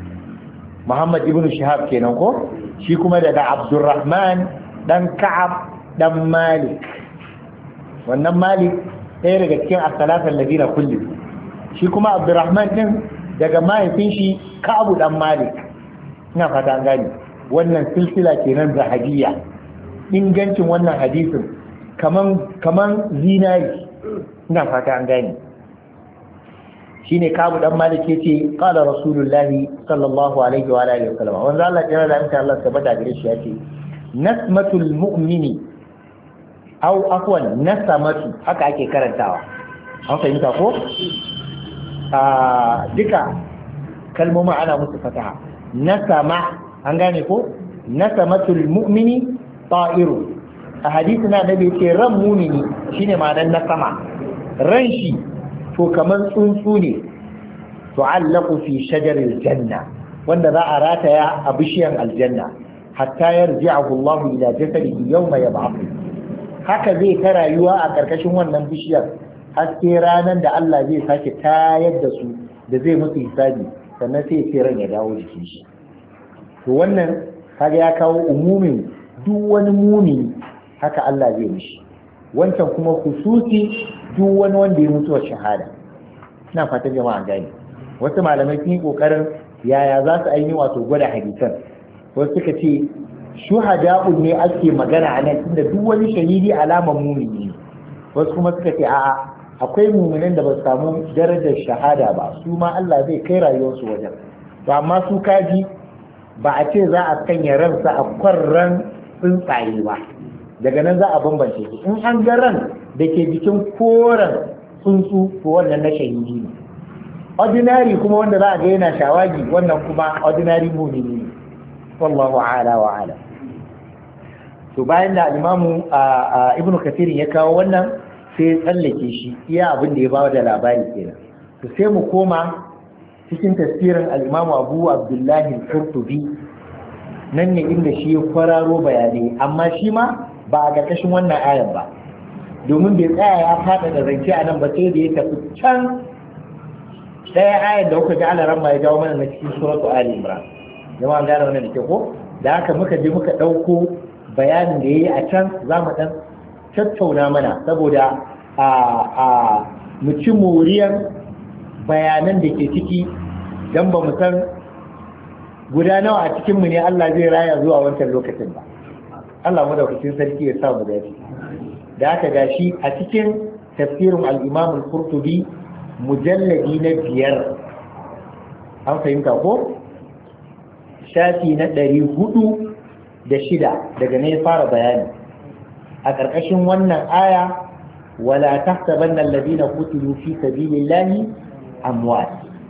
Muhammad ibn Shihab kenan ko shi kuma daga Abdurrahman dan Ka'ab dan Malik. Wannan Malik ɗaya daga cikin as-salatu alladhina kullu, shi kuma Abdurrahman din daga mahaifin shi Ka'ab dan Malik. Ina fata an gane wannan silsila kenan zahabiyya. Ingancin wannan hadisin kaman zinari. Ina fata an gane shine Ka'ab dan Malik yace qala Rasulullahi sallallahu alaihi wa alihi wasallam, wanda Allah ya rada insha Allah tabbata gare shi yace nasmatul mu'mini aw afwan nasamatu, haka ake karantawa, an fahimta ko duka kalmomin ana musu fataha. Nasama, an gane ko nasamatul mu'mini ta'iru. A hadisi na nabi ce ran mumini shine ma'anar nasama, ran shi to kamar tsuntsu ne tu'allaqu fi shajaril janna, wanda za a rataya a bishiyan aljanna hatta yarji'ahu Allah ila jasadihi yawma yab'ath. Haka zai ta rayuwa a karkashin wannan bishiyar har sai ranar da Allah zai sake tayar da su da zai musu hisabi, sannan sai ya ran ya dawo jikin shi. To wannan kaga ya kawo umumin duk wani mumini haka Allah zai mishi, wancan kuma khususi duk wani wanda ya mutu wa shahada. Ina fatan jama'a gani. Wasu malamai sun yi kokarin yaya za su aini wato gwada hadisan. Wasu suka ce shuhada'un ne ake magana a nan, tunda duk wani shahidi alaman mumini. Wasu kuma suka ce a'a akwai muminan da ba su samu darajar shahada ba, su ma Allah zai kai rayuwarsu wajen. To amma su kaji ba a ce za a sanya ransa a kwarran tsuntsaye ba, daga nan za a bambance su. In an ga ran da ke jikin koren tsuntsu to wannan na shahidi ne. Ordinary kuma wanda za a ga yana shawagi, wannan kuma ordinary mumini ne. Wallahu ala wa ala. To bayan da Imamu Ibn Kathir ya kawo wannan sai ya tsallake shi iya abin da ya bawa da labari kenan. To sai mu koma cikin tafsirin al-Imam Abu Abdullah al-Qurtubi, nan ne inda shi ya kwararo bayanai, amma shi ma ba a ƙarƙashin wannan ayan ba, domin bai tsaya ya faɗa da zance a nan ba, sai da ya tafi can ɗaya ayan da kuka ji alaran ma ya jawo mana na cikin suratu Ali Imran. Jama'a gane wannan da ke ko? Da haka muka je muka ɗauko bayanin da ya yi a can, za mu ɗan tattauna mana saboda mu ci moriyar bayanan da ke ciki, don ba mu san guda nawa a cikinmu ne Allah zai raya zuwa wancan lokacin ba. Allah madaukakin sarki ya sa mu dace. Da haka gashi a cikin tafsirin al-Imam al-Qurtubi mujalladi na 5, an fahimta ko? Shafi na 406 daga ne ya fara bayani a ƙarƙashin wannan aya, wala tahsabanna alladhina qutilu fi sabilillahi amwat.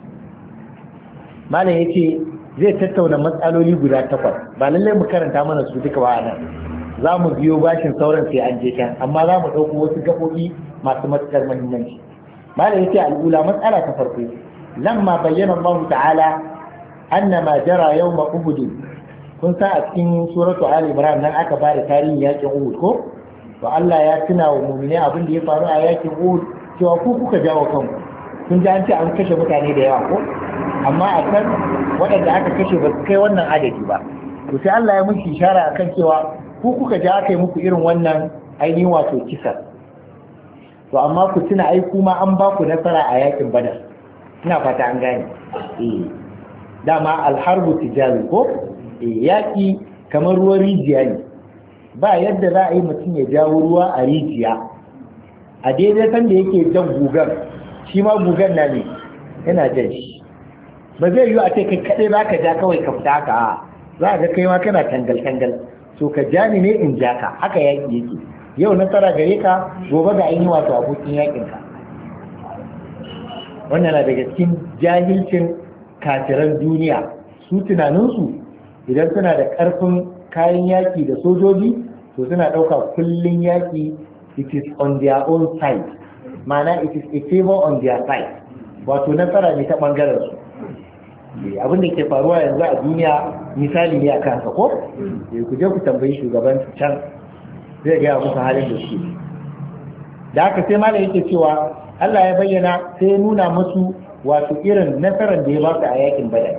Malam yace zai tattauna matsaloli guda 8, ba lallai mu karanta mana su duka ba nan, za mu biyo bashin sauran sai an je can, amma za mu ɗauko wasu gaɓoɓi masu matuƙar muhimmanci. Malam yace al'ula, matsala ta farko, lamma bayyana Allah ta'ala anna ma jara yawma Uhud. Kun sa a cikin suratu Ali Imran nan aka bada tarihin yakin Uhud ko? To Allah ya tuna wa mu'mini abin da ya faru a yakin Uhud, cewa ku kuka jawo kanku. Kun ji an ce an kashe mutane da yawa ko? Amma a kan waɗanda aka kashe ba su kai wannan adadi ba. To sai Allah ya mushi ishara akan cewa ku kuka ja aka yi muku irin wannan ainihin wato kisa. To amma ku tuna ai kuma an ba ku nasara a yakin Badar. Ina fata an gane. Dama alharbu tijabi ko? Yaki kamar ruwan rijiya ne. Ba yadda za a yi mutum ya jawo ruwa a rijiya. A daidai sanda yake jan gugan, shi ma gugan na ne yana jan shi. Ba zai yiwu a ce kai kaɗai za ka ja kawai ka fita ka, za a ga kai ma kana tangal-tangal. So ka ja ni ne in ja ka, haka yaƙi yake. Yau nasara gare ka, gobe ga ainihin wato abokin yaƙin ka. Wannan na daga cikin jahilcin kafiran duniya. Su tunaninsu idan suna da ƙarfin kayan yaƙi da sojoji, to suna ɗauka kullum yaƙi it is on their own side. Ma'ana it is a favor on their side. Wato nasara ne ta ɓangaren su. Abin da ke faruwa yanzu a duniya misali ne a kansa ko? Ku je ku tambayi shugaban can zai gaya muku halin da suke. Da haka sai malam yake cewa Allah ya bayyana sai ya nuna musu wato irin nasarar da ya ba su a yakin Badar.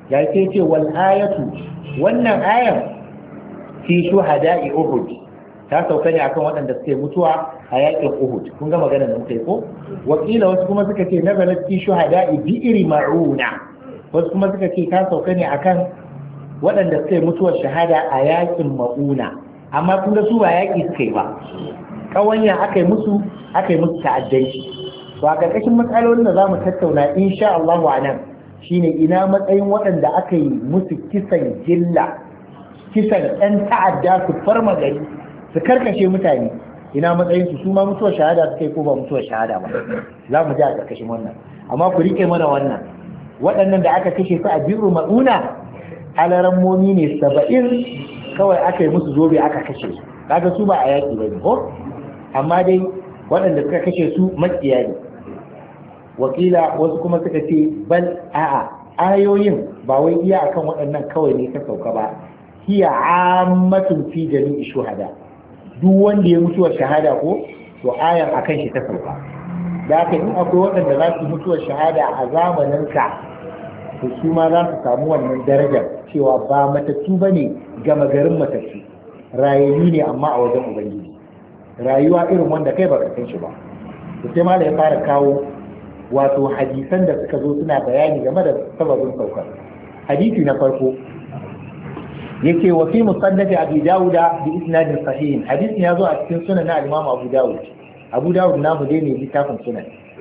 ya ce wal ayatu wannan ayar fi shuhada'i Uhud ta sauka ne akan waɗanda suke mutuwa a yakin Uhud kun ga maganar da muka yi ko wakila wasu kuma suka ce nazalat fi shuhada'i bi'ri ma'una wasu kuma suka ce ta sauka ne akan waɗanda suke mutuwar shahada a yakin Ma'una amma kun ga su ba yaki suka yi ba kawanya aka yi musu ta'addanci to a ƙarƙashin matsalolin da zamu tattauna insha Allah wa nan shine ina matsayin waɗanda aka yi musu kisan gilla kisan ɗan ta'adda su farma gari su karkashe mutane ina matsayin su ma mutuwar shahada suka yi ko ba mutuwar shahada ba za mu ji a ƙarƙashin wannan amma ku riƙe mana wannan waɗannan da aka kashe su a bi'ru ma'una alarammomi ne 70 kawai aka yi musu zobe aka kashe su kaga su ba a yaƙi ba ne ko amma dai waɗanda suka kashe su makiya ne wakila wasu kuma suka ce bal a'a ayoyin ba wai iya akan waɗannan kawai ne ta sauka ba hiya ammatun fi jami'i shuhada duk wanda ya mutuwar shahada ko to ayan akan shi ta sauka da haka in akwai waɗanda za su mutuwar shahada a zamanin ka to su ma za su samu wannan darajar cewa ba matattu bane gama garin matattu rayayyu ne amma a wajen ubangiji rayuwa irin wanda kai baka san shi ba to sai ma da ya fara kawo wato hadisan da suka zo suna bayani game da sababin saukar hadisi na farko yake wa fi musannaf abi dawuda bi isnadin sahih hadisin ya zo a cikin sunan na imam abu dawud namu dai ne littafin sunan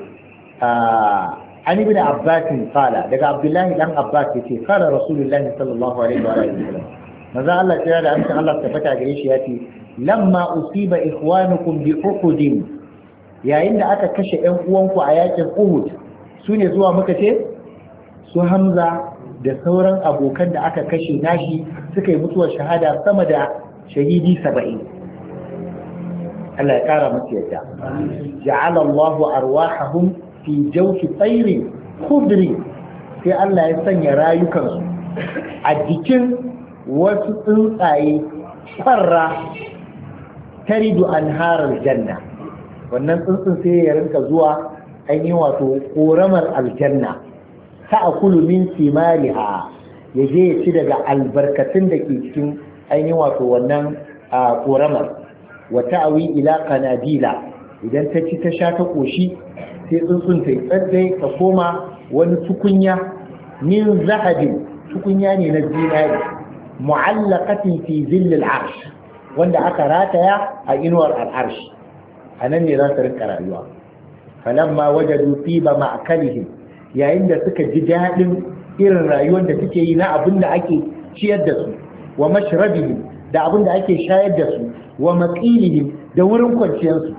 an ibn abbas qala daga abdullahi dan abbas yace qala rasulullahi sallallahu alaihi wa sallam manzo Allah ya da amsa Allah tabbata gare shi yace lamma usiba ikhwanukum bi uhud yayin da aka kashe ƴan uwanku a yakin Uhud su ne zuwa muka ce su Hamza da sauran abokan da aka kashe nashi suka yi mutuwar shahada sama da shahidi 70 Allah ya kara musu yadda ja'ala Allahu arwahahum fi jawfi tayrin khudri sai Allah ya sanya rayukansu a jikin wasu tsuntsaye farra taridu anharar janna wannan tsuntsun sai ya rinka zuwa ainihin wato ƙoramar aljanna ta akulu min simariha ya je ya ci daga albarkatun da ke cikin ainihin wato wannan ƙoramar wata awi ila kanadila idan ta ci ta sha ta ƙoshi sai tsuntsun ta yi tsaddai ta koma wani tukunya min zahabin tukunya ne na zinari mu'allaqatin fi zillil arsh wanda aka rataya a inuwar al'arshi a nan ne za su rinka rayuwa falamma wajadu tiba ma'akalihim yayin da suka ji daɗin irin rayuwar da suke yi na abin da ake ciyar da su wa mashrabihim da abin da ake shayar da su wa maqilihim da wurin kwanciyar su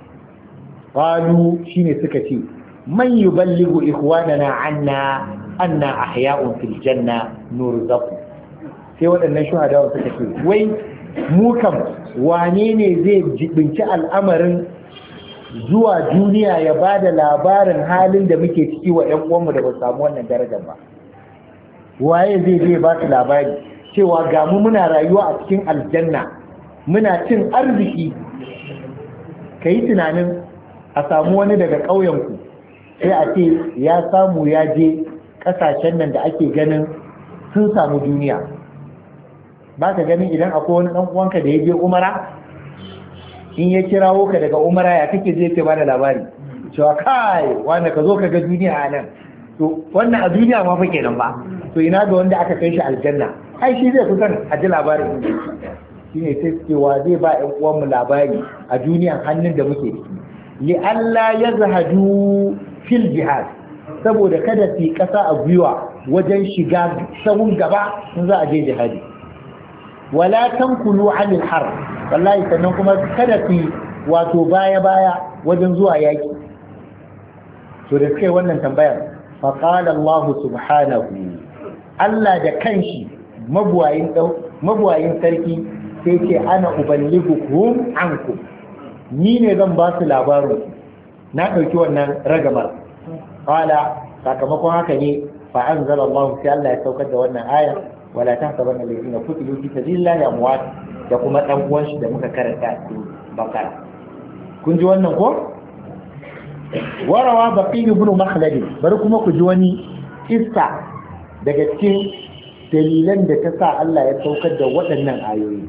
qalu shine suka ce man yuballighu ikhwanana anna ahya'un fil janna nurzaqu sai waɗannan shuhada suka ce wai mu kam wane ne zai jibinci al'amarin zuwa duniya ya ba da labarin halin da muke ciki wa ‘yan uwanmu da ba samu wannan darajar ba waye zai ba su labari cewa ga mu muna rayuwa a cikin aljanna muna cin arziki ka yi tunanin a samu wani daga ƙauyenku sai a ce ya samu ya je ƙasashen nan da ake ganin sun samu duniya ba ka ganin idan akwai wani ɗan uwanka da ya je umara in ya kirawo ka daga umara ya kake zai ce bada labari cewa kai wanda ka zo ka ga duniya a nan to wannan a duniya ma fa kenan ba to ina ga wanda aka kai shi aljanna ai shi zai kusan a ji labarin shi ne sai cewa zai ba ƴan uwanmu labari a duniyan hannun da muke ciki li Allah ya zahadu fil jihad saboda kada su yi ƙasa a gwiwa wajen shiga sahun gaba in za a je jihadi wala tankulu anil har wallahi sannan kuma kada ku wato baya wajen zuwa yaki to da kai wannan tambayar fa qala Allah subhanahu Allah da kanshi mabuwayin sarki sai ce ana uballighukum ankum ni ne zan ba su labarin na dauki wannan ragamar qala sakamakon haka ne fa anzala Allah sai Allah ya saukar da wannan aya wala tahsabanna alladhina qutilu fi sabilillahi amwat da kuma dan uwan shi da muka karanta a cikin bakara kun ji wannan ko warawa baqi ibn makhlad bari kuma ku ji wani kissa daga cikin dalilan da ta sa Allah ya saukar da waɗannan ayoyi.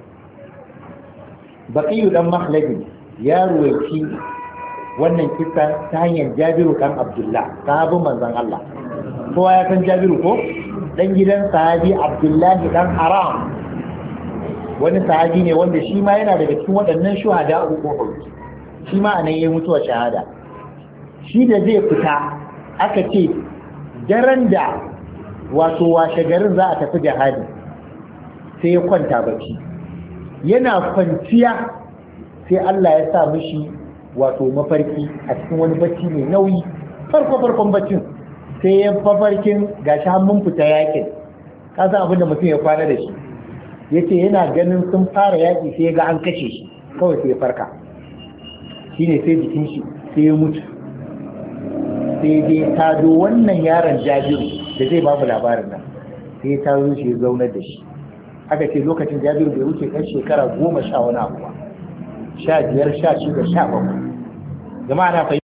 Baqiyu dan Makhlad ya ruwaici wannan kisa ta hanyar Jabiru dan Abdullah, sahabin manzon Allah. Kowa ya san Jabiru ko? Dan gidan sahabi Abdullahi dan Haram. Wani sahabi ne wanda shi ma yana daga cikin waɗannan shuhada Uhud. Shi ma anan yayi mutuwar shahada. Shi da zai fita aka ce daren da wato washe garin za a tafi jihadi sai ya kwanta bacci. Yana kwanciya sai Allah ya sa mishi wato mafarki a cikin wani bacci mai nauyi, farkon baccin sai ya mafarkin gashi mun fita yakin. Ka san abin da mutum ya kwana da shi, yace yana ganin sun fara yaki sai ya ga an kashe shi, kawai sai ya farka. Shine sai jikin shi sai ya mutu, sai dai tado wannan yaron Jabiru da zai babu labarin nan, sai ya tado shi ya zaunar da shi. Aka ce lokacin Jabiru bai wuce kan shekara 10 wani abu ba, 15, 16, 17. Jama'a na fahimta.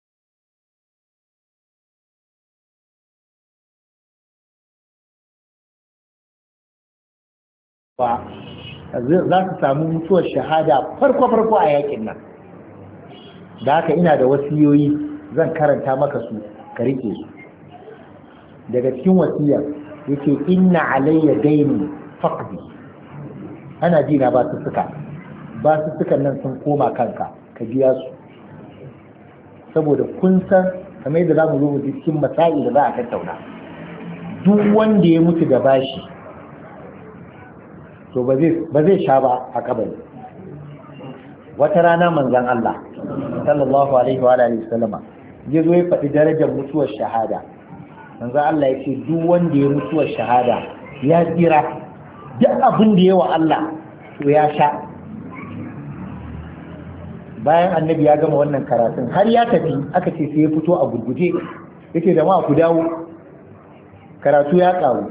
Za su samu mutuwar shahada farko a yakin nan. Da haka ina da wasiyoyi zan karanta maka su ka rike su. Daga cikin wasiyar yake inna alayya daini faqdi. Ana ji na ba su sukan nan sun koma kanka ka biya su. Saboda kun san kamar yadda za mu zo mu ji cikin masa'i da za a tattauna, duk wanda ya mutu da bashi to ba zai sha ba a kabari. Wata rana manzon Allah sallallahu alaihi wa alihi wasallama ya zo ya faɗi darajar mutuwar shahada. Manzon Allah ya ce duk wanda ya mutuwar shahada ya tsira, duk abin da yawa Allah to ya sha. Bayan annabi ya gama wannan karatun har ya tafi, aka ce sai ya fito a gurguje yace da ma ku dawo, karatu ya ƙaru.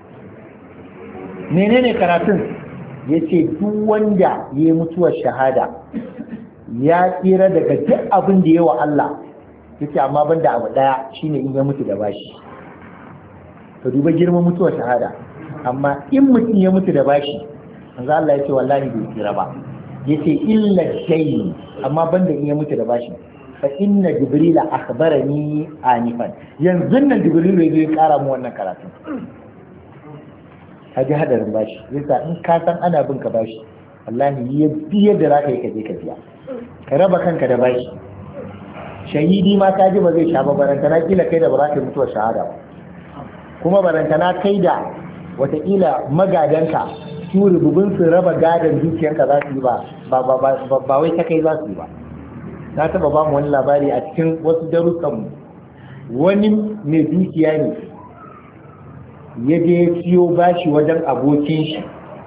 Menene karatun? Yace duk wanda ya yi mutuwar shahada ya tsira daga duk abin da yawa Allah, yace amma banda abu daya shine in ya mutu da bashi. Ka duba girman mutuwar shahada, amma in mutum ya mutu da bashi, manzo Allah yace wallahi bai tsira ba. Yace illa dayn, amma banda in ya mutu da bashi. Fa inna jibrila akhbarani anifan, yanzu nan jibrilu ya kara mu wannan karatu. Ka ji hadarin bashi, yasa in ka san ana bin ka bashi, wallahi ya biye da zaka yi ka je ka biya, ka raba kanka da bashi. Shahidi ma ka ji ba zai sha ba, barantana kila kai da ba za ka mutuwar shahada ba, kuma barantana kai da wataƙila magadanka su rububin su raba gadon dukiyarka za su yi ba wai ta kai za su yi ba. Na taɓa ba mu wani labari a cikin wasu darussanmu, wani mai dukiya ne ya je siyo bashi wajen abokin shi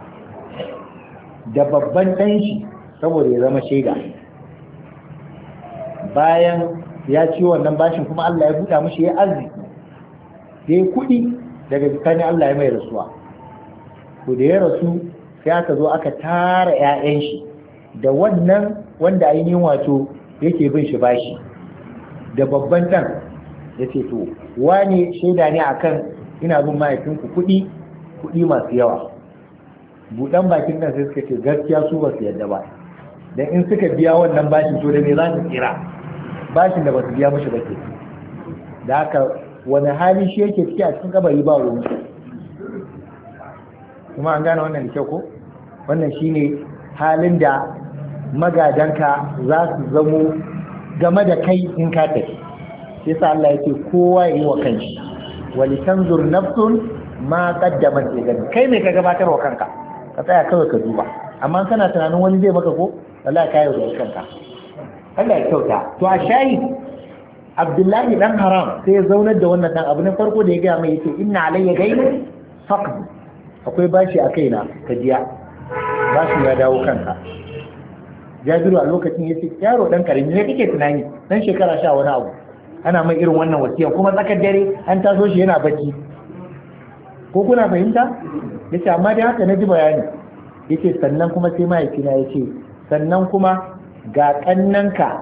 da babban ɗan shi saboda ya zama shaida. Bayan ya ciyo wannan bashin kuma Allah ya buɗa mashi ya arziki, ya yi kuɗi, daga bisani Allah ya mai rasuwa. Ko da ya rasu sai aka zo aka tara 'ya'yan shi da wannan wanda ainihin wato yake bin shi bashi da babban ɗan, ya ce to wane shaida ne akan ina bin mahaifinku kuɗi masu yawa. Buɗan bakin nan sai suka ce gaskiya su ba su yadda ba, dan in suka biya wannan bashin to da me za su tsira, bashin da ba su biya mashi ba ke. Da haka wani hali shi yake ciki a cikin kabari ba ruwan shi. Kuma an gane wannan da kyau ko? Wannan shine halin da magadanka za su zamo game da kai in ka tafi. Sai sa Allah yake kowa ya yi wa kanshi. Walitanzur nafsun ma qaddamat ligad. Kai me ka gabatar wa kanka? Ka tsaya kawai ka duba. Amma kana tunanin wani zai maka ko? Wallahi ka yi wa kanka. Allah ya kyauta. To a shahid Abdullahi dan Haram sai ya zaunar da wannan dan abu na farko da ya gaya mai yace inna alayya dayn faqd. Akwai bashi a kaina ka biya. Bashi ya dawo kanka. Jabiru a lokacin yace yaro dan karimi ne kake tunani? Dan shekara 10 wani abu. Ana mai irin wannan wasiya kuma tsakar dare an taso shi yana bacci. Ko kuna fahimta? Yace amma dai haka na ji bayani. Yace sannan kuma sai mahaifina yace sannan kuma ga kannanka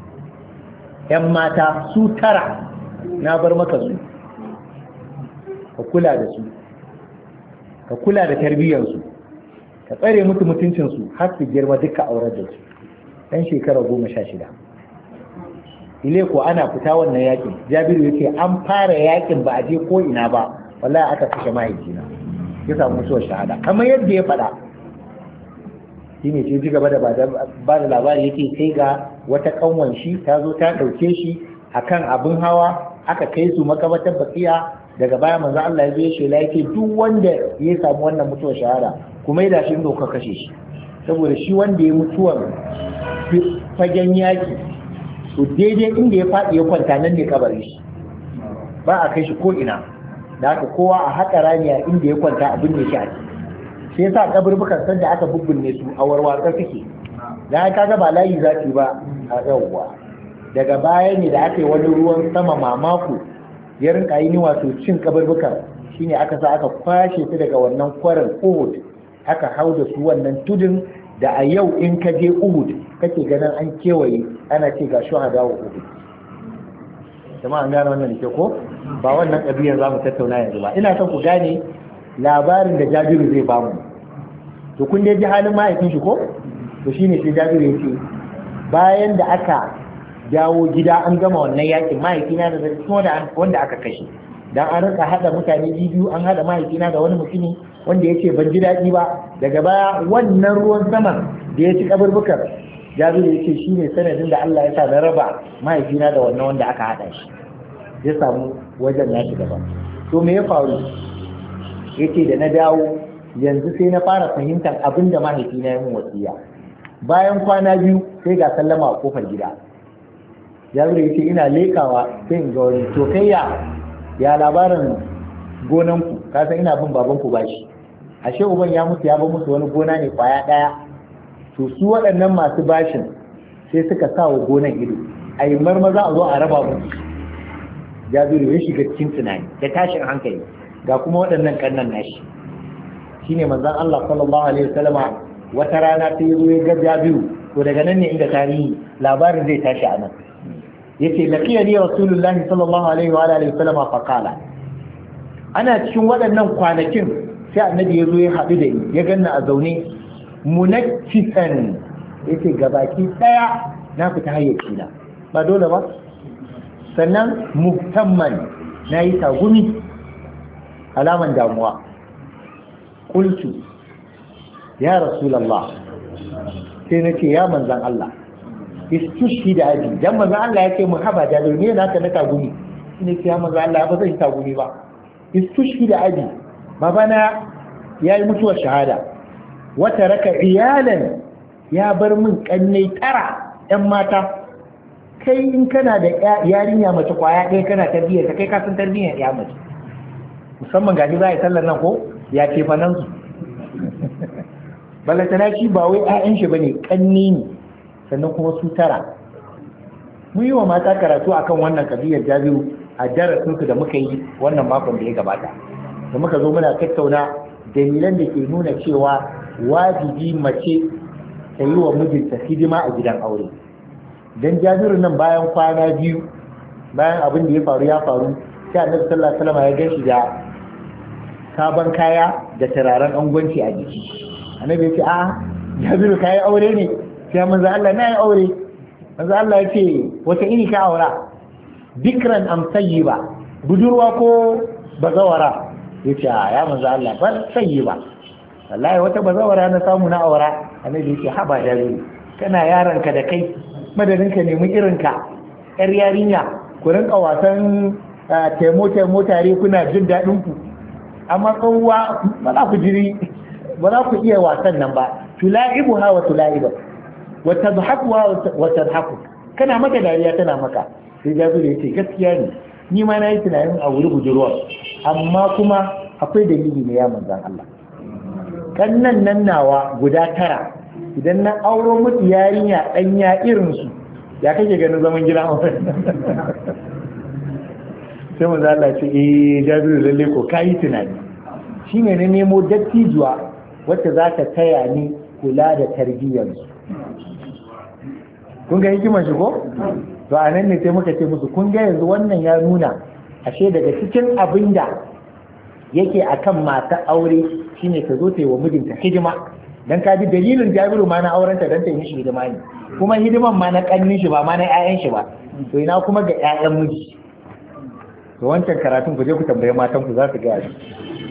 ‘yan mata su 9 na bar maka su, ka kula da su, ka kula da tarbiyyarsu, ka tsare musu mutuncinsu har su girma duka aurar da su. ɗan shekara 16 ile ko ana fita wannan yakin, Jabiru yake an fara yakin ba a je ko ina ba, wallahi aka kashe mahaifina ya samu mutuwar shahada kamar yadda ya faɗa. shine sai ji gaba da ba da labari yake sai ga wata kanwan shi ta zo ta ɗauke shi akan abin hawa aka kai su makabatar bakiya. Daga baya manzo Allah ya zo ya shela yake duk wanda ya samu wannan mutuwar shahada kuma ya shi doka kashe shi, saboda shi wanda ya mutuwar fagen yaki to daidai inda ya faɗi ya kwanta nan ne kabarin shi, ba a kai shi ko ina. Da haka kowa a haƙa rami a inda ya kwanta abin ne shi a ciki. Sai yasa kaburbukan sanda aka bubbunne su a warwatsa suke, da aka ga ba layi za su ba a yawwa. Daga baya ne da aka yi wani ruwan sama mamako ya rinka yi wato cin kaburbukan, shine aka sa aka kwashe su daga wannan kwarin Uhud aka hau da su wannan tudun da a yau in ka je Uhud kake ganin an kewaye ana ce ga shuhada wa Uhud. Jama'a an gane wannan ke ko ba wannan kabiyar za mu tattauna yanzu ba, ina son ku gane labarin da Jabiru zai bamu. To kun dai ji halin mahaifin shi ko? To shine sai Jabiru ya ce bayan da aka dawo gida an gama wannan yakin, mahaifina da wanda aka kashe, dan an rinka hada mutane biyu, an hada mahaifina da wani mutumi wanda ya ce ban ji daɗi ba. Daga baya wannan ruwan saman da ya ci kaburbukar, Jabiru ya ce shine sanadin da Allah ya sa na raba mahaifina da wannan wanda aka hada shi, ya samu wajen ya shiga ba. To me ya faru? Yace da na dawo yanzu sai na fara fahimtar abin da mahaifina ya min wasiya. Bayan kwana biyu sai ga sallama a kofar gida. Jabiru yace ina lekawa sai in ga wani, to kai ya labarin gonanku, ka san ina bin babanku bashi. Ashe uban ya mutu ya ba musu wani gona ne kwaya ɗaya. To su waɗannan masu bashin sai suka sa wa gonan ido, a yi marmaza a zo a raba musu. Jabiru ya shiga cikin tunani da tashin hankali, ga kuma waɗannan ƙannan nashi. Shine manzon Allah sallallahu alaihi wasallama wata rana sai ya zo ya ga Jabiru. To daga nan ne inda tarihi labarin zai tashi a nan. Yace laqiyani rasulullahi sallallahu alaihi wa alihi wasallama fa qala, ana cikin waɗannan kwanakin sai annabi ya zo ya haɗu da ni, ya ganna a zaune munakkisan, yace gabaki daya na fita hayyaci na, ba dole ba. Sannan muhtamman, na yi tagumi, alaman damuwa. Qultu ya rasulullah, sai nace ya manzan Allah, istushi da aji, dan manzan Allah ya ce mun haba da ne na ka na tagumi. Ina ce ya manzan Allah ba zai tagumi ba. Istushi da aji, babana ya yi mutuwar shahada, wata raka iyalan, ya bar min kannai 9 'yan mata. Kai in kana da yarinya mace kwaya ɗaya kana tarbiyyar ta, kai ka san tarbiyyar ya mace, musamman gashi za a yi sallar nan ko ya ce fa nan su balantana shi ba wai 'ya'yan shi bane, kanni ne, sannan kuma su 9. mun yi wa mata karatu akan wannan kabiyar Jabiru a darasinsu da muka yi wannan makon da ya gabata, da muka zo muna tattauna dalilan da ke nuna cewa wajibi mace ta yi wa mijinta hidima a gidan aure. Dan Jabiru nan bayan kwana 2 bayan abin da ya faru sai Annabi sallallahu alaihi wasallam ya ganshi da sabon kaya da turaren angwanci a jiki. Annabi ya ce a Jabiru kai aure ne? Sai manzo Allah na yi aure. Manzo Allah ya ce wata iri ka aura? Bikran am sayyiba, budurwa ko bazawara? Ya ce ya manzo Allah ban sayyiba, wallahi wata bazawara na samu na aura. Annabi ya ce haba Jabiru, kana yaranka da kai madadin ka nemi irinka yar yarinya ku rinka wasan temo tare kuna jin daɗin ku, amma tsohuwa ba za ku iya wasan nan ba. Tula'ibuha wa tula'iba wa tadhakuha wa tadhaku, kana maka dariya tana maka. Sai Jabiru ya ce gaskiya ne, ni ma na yi tunanin a wuri budurwa, amma kuma akwai dalili ne ya manzan Allah. Kannan nan nawa guda 9 idan na auro mutu yarinya ɗanya irinsu, ya kake ganin zaman gidan aure? Sai mu zala ce Jabiru lalle ko kayi tunani. Shi ne na nemo dattijuwa wacce za ta taya ni kula da tarbiyyarsu. Kun ga hikimar shi ko? To a nan ne sai muka ce musu kun ga yanzu wannan ya nuna ashe daga cikin abin da yake akan mata aure shine ta zo ta yi wa mijinta hidima. Dan ka ji dalilin Jabiru ma na aurenta dan ta yi mishi hidima ne, kuma hidiman ma na kannin shi ba ma na ƴaƴan shi ba, to ina kuma ga ƴaƴan miji. To wancan karatun ku je ku tambaye matan ku za su gaya shi.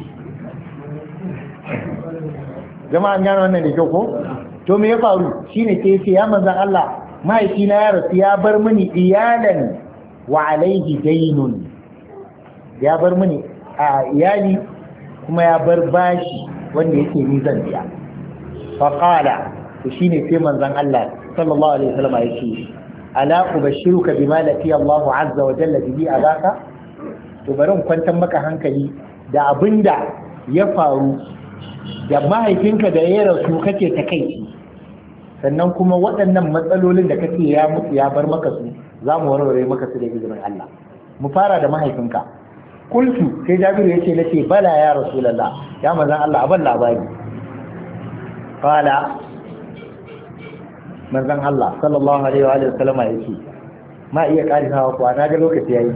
Jama'a an gane wannan da kyau ko? To me ya faru? Shine sai ce ya manzon Allah, mahaifina ya rasu ya bar mini iyalan wa alaihi dainun. Ya bar mini a iyali kuma ya bar bashi wanda yake ni zan biya. Fa qala, to shine sai manzon Allah sallallahu alaihi wasallam yake, ala ubashiruka bima lati Allah azza wa jalla bihi abaka. To bari in kwantar maka hankali da abinda ya faru da mahaifinka da ya rasu kake ta kai, sannan kuma waɗannan matsalolin da kake ya mutu ya bar maka su za mu warware maka su da izinin Allah. Mu fara da mahaifinka. Kultu sai Jabiru ya ce nace bala ya Rasulullah, ya manzon Allah aban labari. Qala manzon Allah sallallahu alaihi wa sallama yake, ma iya karisawa kuwa na ga lokaci yayi.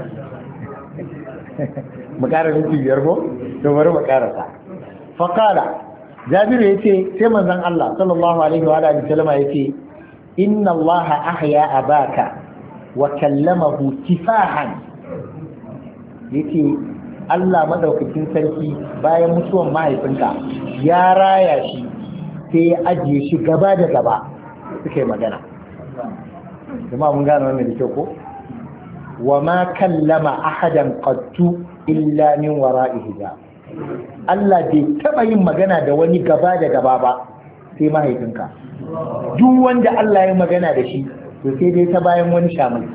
Mu ƙara minti biyar ko? To bari mu ƙarasa. Faƙala, Jabiru ya ce, sai manzon Allah sallallahu alaihi wa sallama ya ce, inna Allah ahya abaka wa kallamahu kifahan. Ya ce, Allah madaukakin sarki bayan mutuwan mahaifinka ya raya shi sai ya ajiye shi gaba da gaba suka yi magana. Jama'a mun gane wannan da kyau ko? Wa ma kallama ahadan qattu illa min wara'i hijab. Allah bai taɓa yin magana da wani gaba da gaba ba sai mahaifinka. Duk wanda Allah ya magana da shi to sai dai ta bayan wani shamai.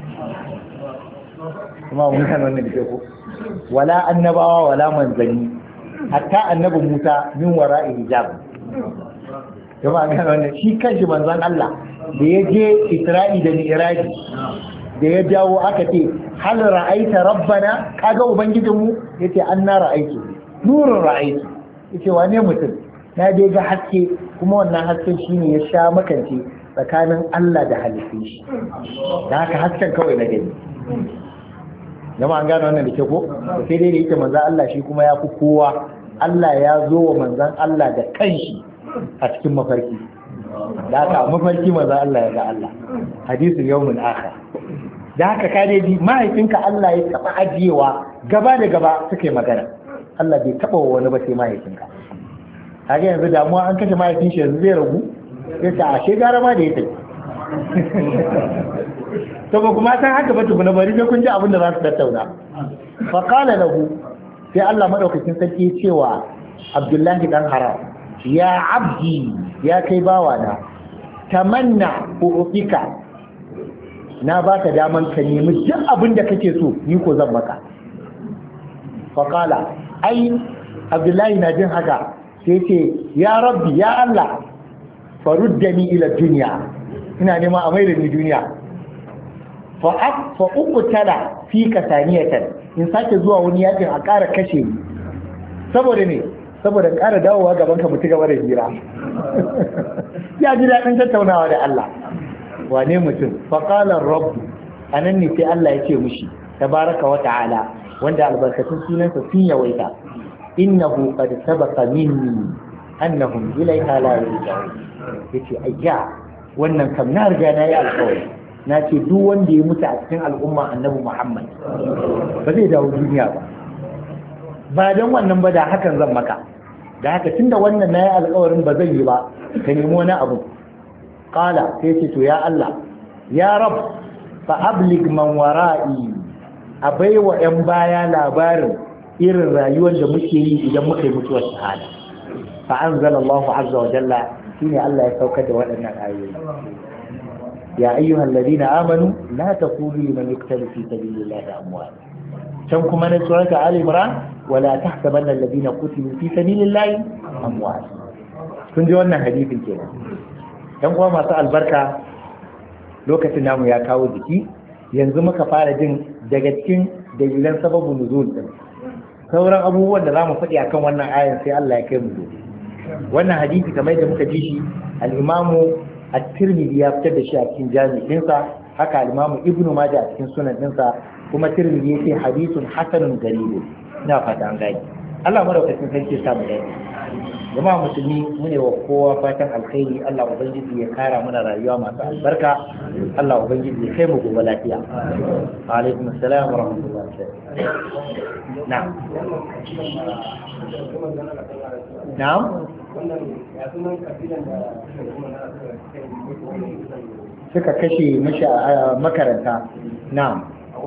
Kuma mun kan wannan da ko wala annabawa wala manzanni, hatta annabi Musa min wara'i hijab. Kuma kan wannan shi kanshi manzon Allah da ya je Isra'i da Mi'raji da ya jawo aka ce hal ra'aita rabbana, kaga ubangijinmu yace anna ra'aitu nurun ra'aitu, yace wane mutum na dai ga haske, kuma wannan hasken shine ya sha makance tsakanin Allah da halittun shi, da haka hasken kawai na gani. Jama'a an gano wannan da ke ko? Sai dai da yake manzon Allah shi kuma ya fi kowa, Allah ya zo wa manzon Allah da kanshi a cikin mafarki, da haka mafarki manzon Allah ya ga Allah, hadisul yawmul akhir. Da haka ka dai mahaifinka Allah ya taba ajiyewa gaba da gaba suka yi magana, Allah bai taba wani ba sai mahaifinka. Kaga yanzu damuwa an kashe mahaifin shi yanzu zai ragu, sai ta ashe gara ma da ya tafi. To ba kuma san haka ba tukuna, bari sai kun ji abin da za su tattauna. Fa qala lahu, sai Allah madaukakin sarki ya ce wa Abdullahi dan Haram, ya abdi, ya kai bawana, tamanna u'tika, na ba ka daman ka nemi duk abin da kake so, ni ko zan maka. Faƙala, ai Abdullahi na jin haka sai ce, ya rabbi ya Allah, faruddani ila duniya, ina nema a maida ni duniya. Fa uku tala fi ka saniyatan, in sake zuwa wani yakin a ƙara kashe ni. Saboda ne, saboda ƙara dawowa gaban ka mutu gaba da hira. Ya ji daɗin tattaunawa da Allah. Wane mutum? Faƙalar rabbu, a nan ne sai Allah ya ce mushi, tabaraka wa ta'ala, wanda albarkatun sunansa sun yawaita, innahu qad sabaqa minni annahum ilayha la yarji'un. Yace ayya, wannan kam na riga na yi alƙawari, na ce duk wanda ya mutu a cikin al'umma annabi Muhammad ba zai dawo duniya ba don wannan ba da hakan zan maka, da haka tunda wannan na yi alƙawarin ba zan yi ba, ka nemi wani abu. Qala sai ce to ya Allah, ya Rab, fa ablig man wara'i, a baiwa 'yan baya labarin irin rayuwar da muke yi idan muka yi mutuwar shahada. Fa anzalallahu azza wa jalla, shine Allah ya saukar da waɗannan ayoyi. Ya ayyuhal ladina amanu la taqulu liman yuqtalu fi sabilillahi amwat. Can kuma na surata Ali Imran, wala tahsabanna alladhina qutilu fi sabilillahi amwat. Kun ji wannan hadisin kenan. Dan uwa masu albarka, lokacin namu ya kawo jiki, yanzu muka fara jin daga cikin dalilan sababin nuzul din. Sauran abubuwan da zamu faɗi akan wannan ayan sai Allah ya kai mu gobe. Wannan hadisi kamar da muka ji shi, al-Imamu At-Tirmidhi ya fitar da shi a cikin jami'insa, haka al-Imam Ibn Majah a cikin sunan ɗinsa, kuma Tirmidhi yace hadithun hasanun gharib. Ina fata an gani. Allah madaukakin sarki ya samu dai. Jama'a musulmi mune wa kowa fatan alkhairi. Allah ubangiji ya kara mana rayuwa masu albarka. Allah ubangiji ya kai mu gobe lafiya. Wa alaikum assalam wa rahmatullahi. Na'am. Na'am. Suka kashe mashi makaranta. Na'am.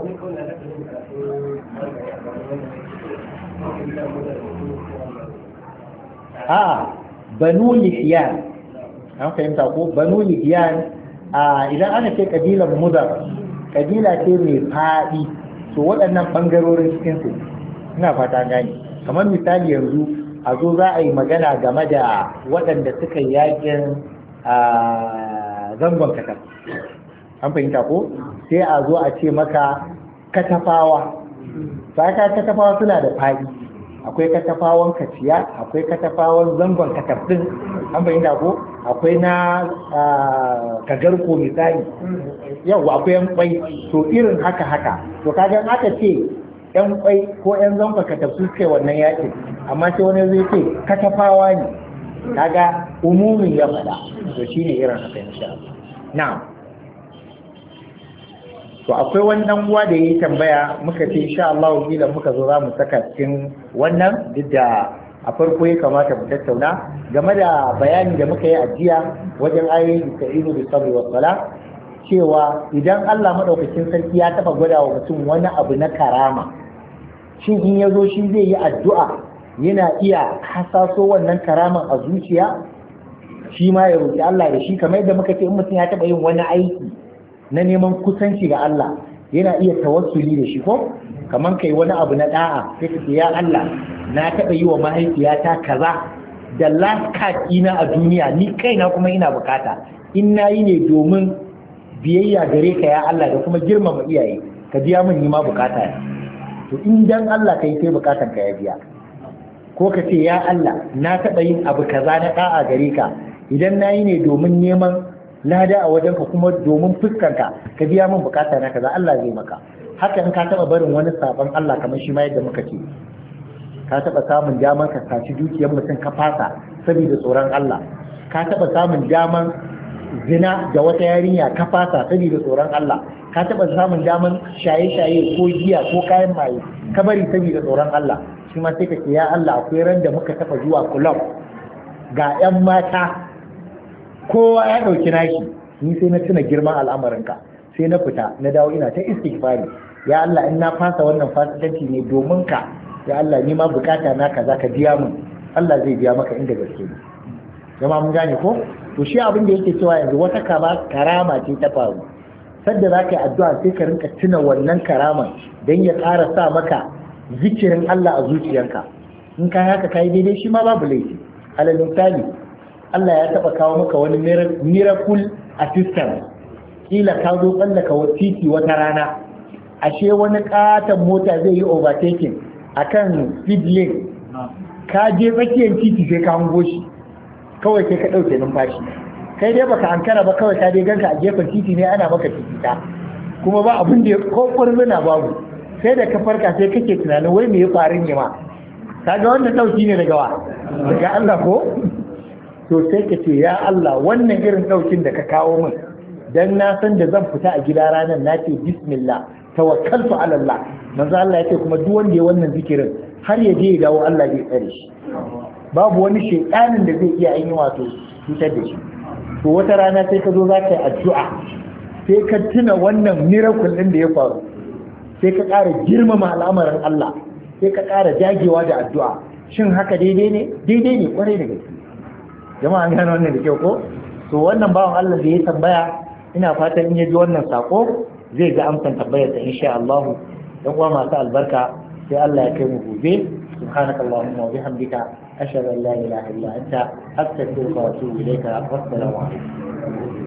Banu Lihyan, an fahimta ko Banu Lihyan, idan ana ce kabilan Mudar, kabila ce mai faɗi, to waɗannan ɓangarorin cikinsu ina fata gani. Kamar misali yanzu a zo za a yi magana game da waɗanda suka yi yakin zangon katab, an fahimta ko sai a zo a ce maka katafawa. Katafawa suna da faɗi, akwai katafawan kaciya, akwai katafawan zangon katafin, an bayyana ko akwai na kagarko misali, yau akwai yan kwai, to irin haka to kaga aka ce yan kwai ko yan zangon katafin kai wannan yakin, amma sai wani zai ce katafawa ne, kaga umumin ya faɗa, to shine irin haka insha Allah. Na'am. To akwai wani dan uwa da yayi tambaya, muka ce insha Allah kila muka zo za mu saka cikin wannan, duk da a farko ya kamata mu tattauna game da bayani da muka yi a jiya wajen ayoyin ta'inu bi sabri wa sala, cewa idan Allah madaukakin sarki ya taba gwada wa mutum wani abu na karama, shin in ya zo shi zai yi addu'a yana iya hasaso wannan karaman a zuciya shi ma ya roki Allah da shi, kamar yadda muka ce in mutum ya taba yin wani aiki na neman kusanci ga Allah yana iya tawassuli da shi, ko kaman kai wani abu na da'a sai ka ce ya Allah na taɓa yi wa mahaifiyata kaza da last card ina a duniya, ni kaina kuma ina bukata, in na yi ne domin biyayya gare ka ya Allah da kuma girmama iyaye, ka biya min ni ma bukata ya. To in dan Allah kai sai bukatan ka ya biya. Ko ka ce ya Allah na taɓa yin abu kaza na da'a gare ka, idan na yi ne domin neman lada a wajen ka kuma domin fuskanka ka biya min bukata na kaza, Allah zai maka. Haka in ka taba barin wani sabon Allah kamar shi ma yadda muka ce, ka taba samun daman ka saci dukiyar mutum ka fasa saboda tsoron Allah, ka taba samun daman zina da wata yarinya ka fasa saboda tsoron Allah, ka taba samun daman shaye-shaye ko giya ko kayan maye ka bari saboda tsoron Allah, shi ma sai ka ce ya Allah akwai ran da muka taba zuwa club ga 'yan mata kowa ya ɗauki nashi, ni sai na tuna girman al'amarinka sai na fita na dawo ina ta istighfari, ya Allah in na fasa wannan fasikanci ne domin ka, ya Allah ni ma bukata na kaza ka biya min, Allah zai biya maka inda gaske ne. Jama'a mun gane ko? To shi abin da yake cewa yanzu wata karama ce ta faru, sadda za ka yi addu'a sai ka rinka tuna wannan karaman don ya ƙara sa maka zikirin Allah a zuciyanka, in ka haka ka yi daidai shi ma babu laifi. Alal misali Allah ya taba kawo maka wani miracle assistant, kila ka zo tsallaka titi wata rana, ashe wani katon mota zai yi overtaking akan speed lane, ka je tsakiyar titi sai ka hango shi, kawai sai ka ɗauke numfashi, kai dai baka ankara ba, kawai ka dai ganka a gefen titi ne ana maka titita, kuma ba abin da ko kurzuna babu, sai da ka farka sai kake tunanin wai me ya faru ne ma, kaga wannan ɗauki ne daga wa, daga Allah ko? To sai ka ce ya Allah wannan irin ɗaukin da ka kawo min, dan na san da zan fita a gida ranar na ce bismillah tawakkaltu ala Allah, manzo Allah ya ce kuma duk wanda ya wannan zikirin har ya je ya dawo Allah zai tsare shi, babu wani shaytanin da zai iya yi wato cutar da shi. To wata rana sai ka zo za ka yi addu'a, sai ka tuna wannan miracle ɗin da ya faru, sai ka ƙara girmama al'amarin Allah, sai ka ƙara dagewa da addu'a. Shin haka daidai ne? Daidai ne kwarai da gaske. Jama'a an gane wannan da kyau ko? To wannan bawan Allah da ya tambaya, ina fatan in ya ji wannan sako zai ga amsan tambayar sa insha Allah. Dan uwa masu albarka, sai Allah ya kai mu gobe. Subhanakallahumma wa bihamdika ashhadu an la ilaha illa anta astaghfiruka wa atubu ilayka. Wassalamu alaikum.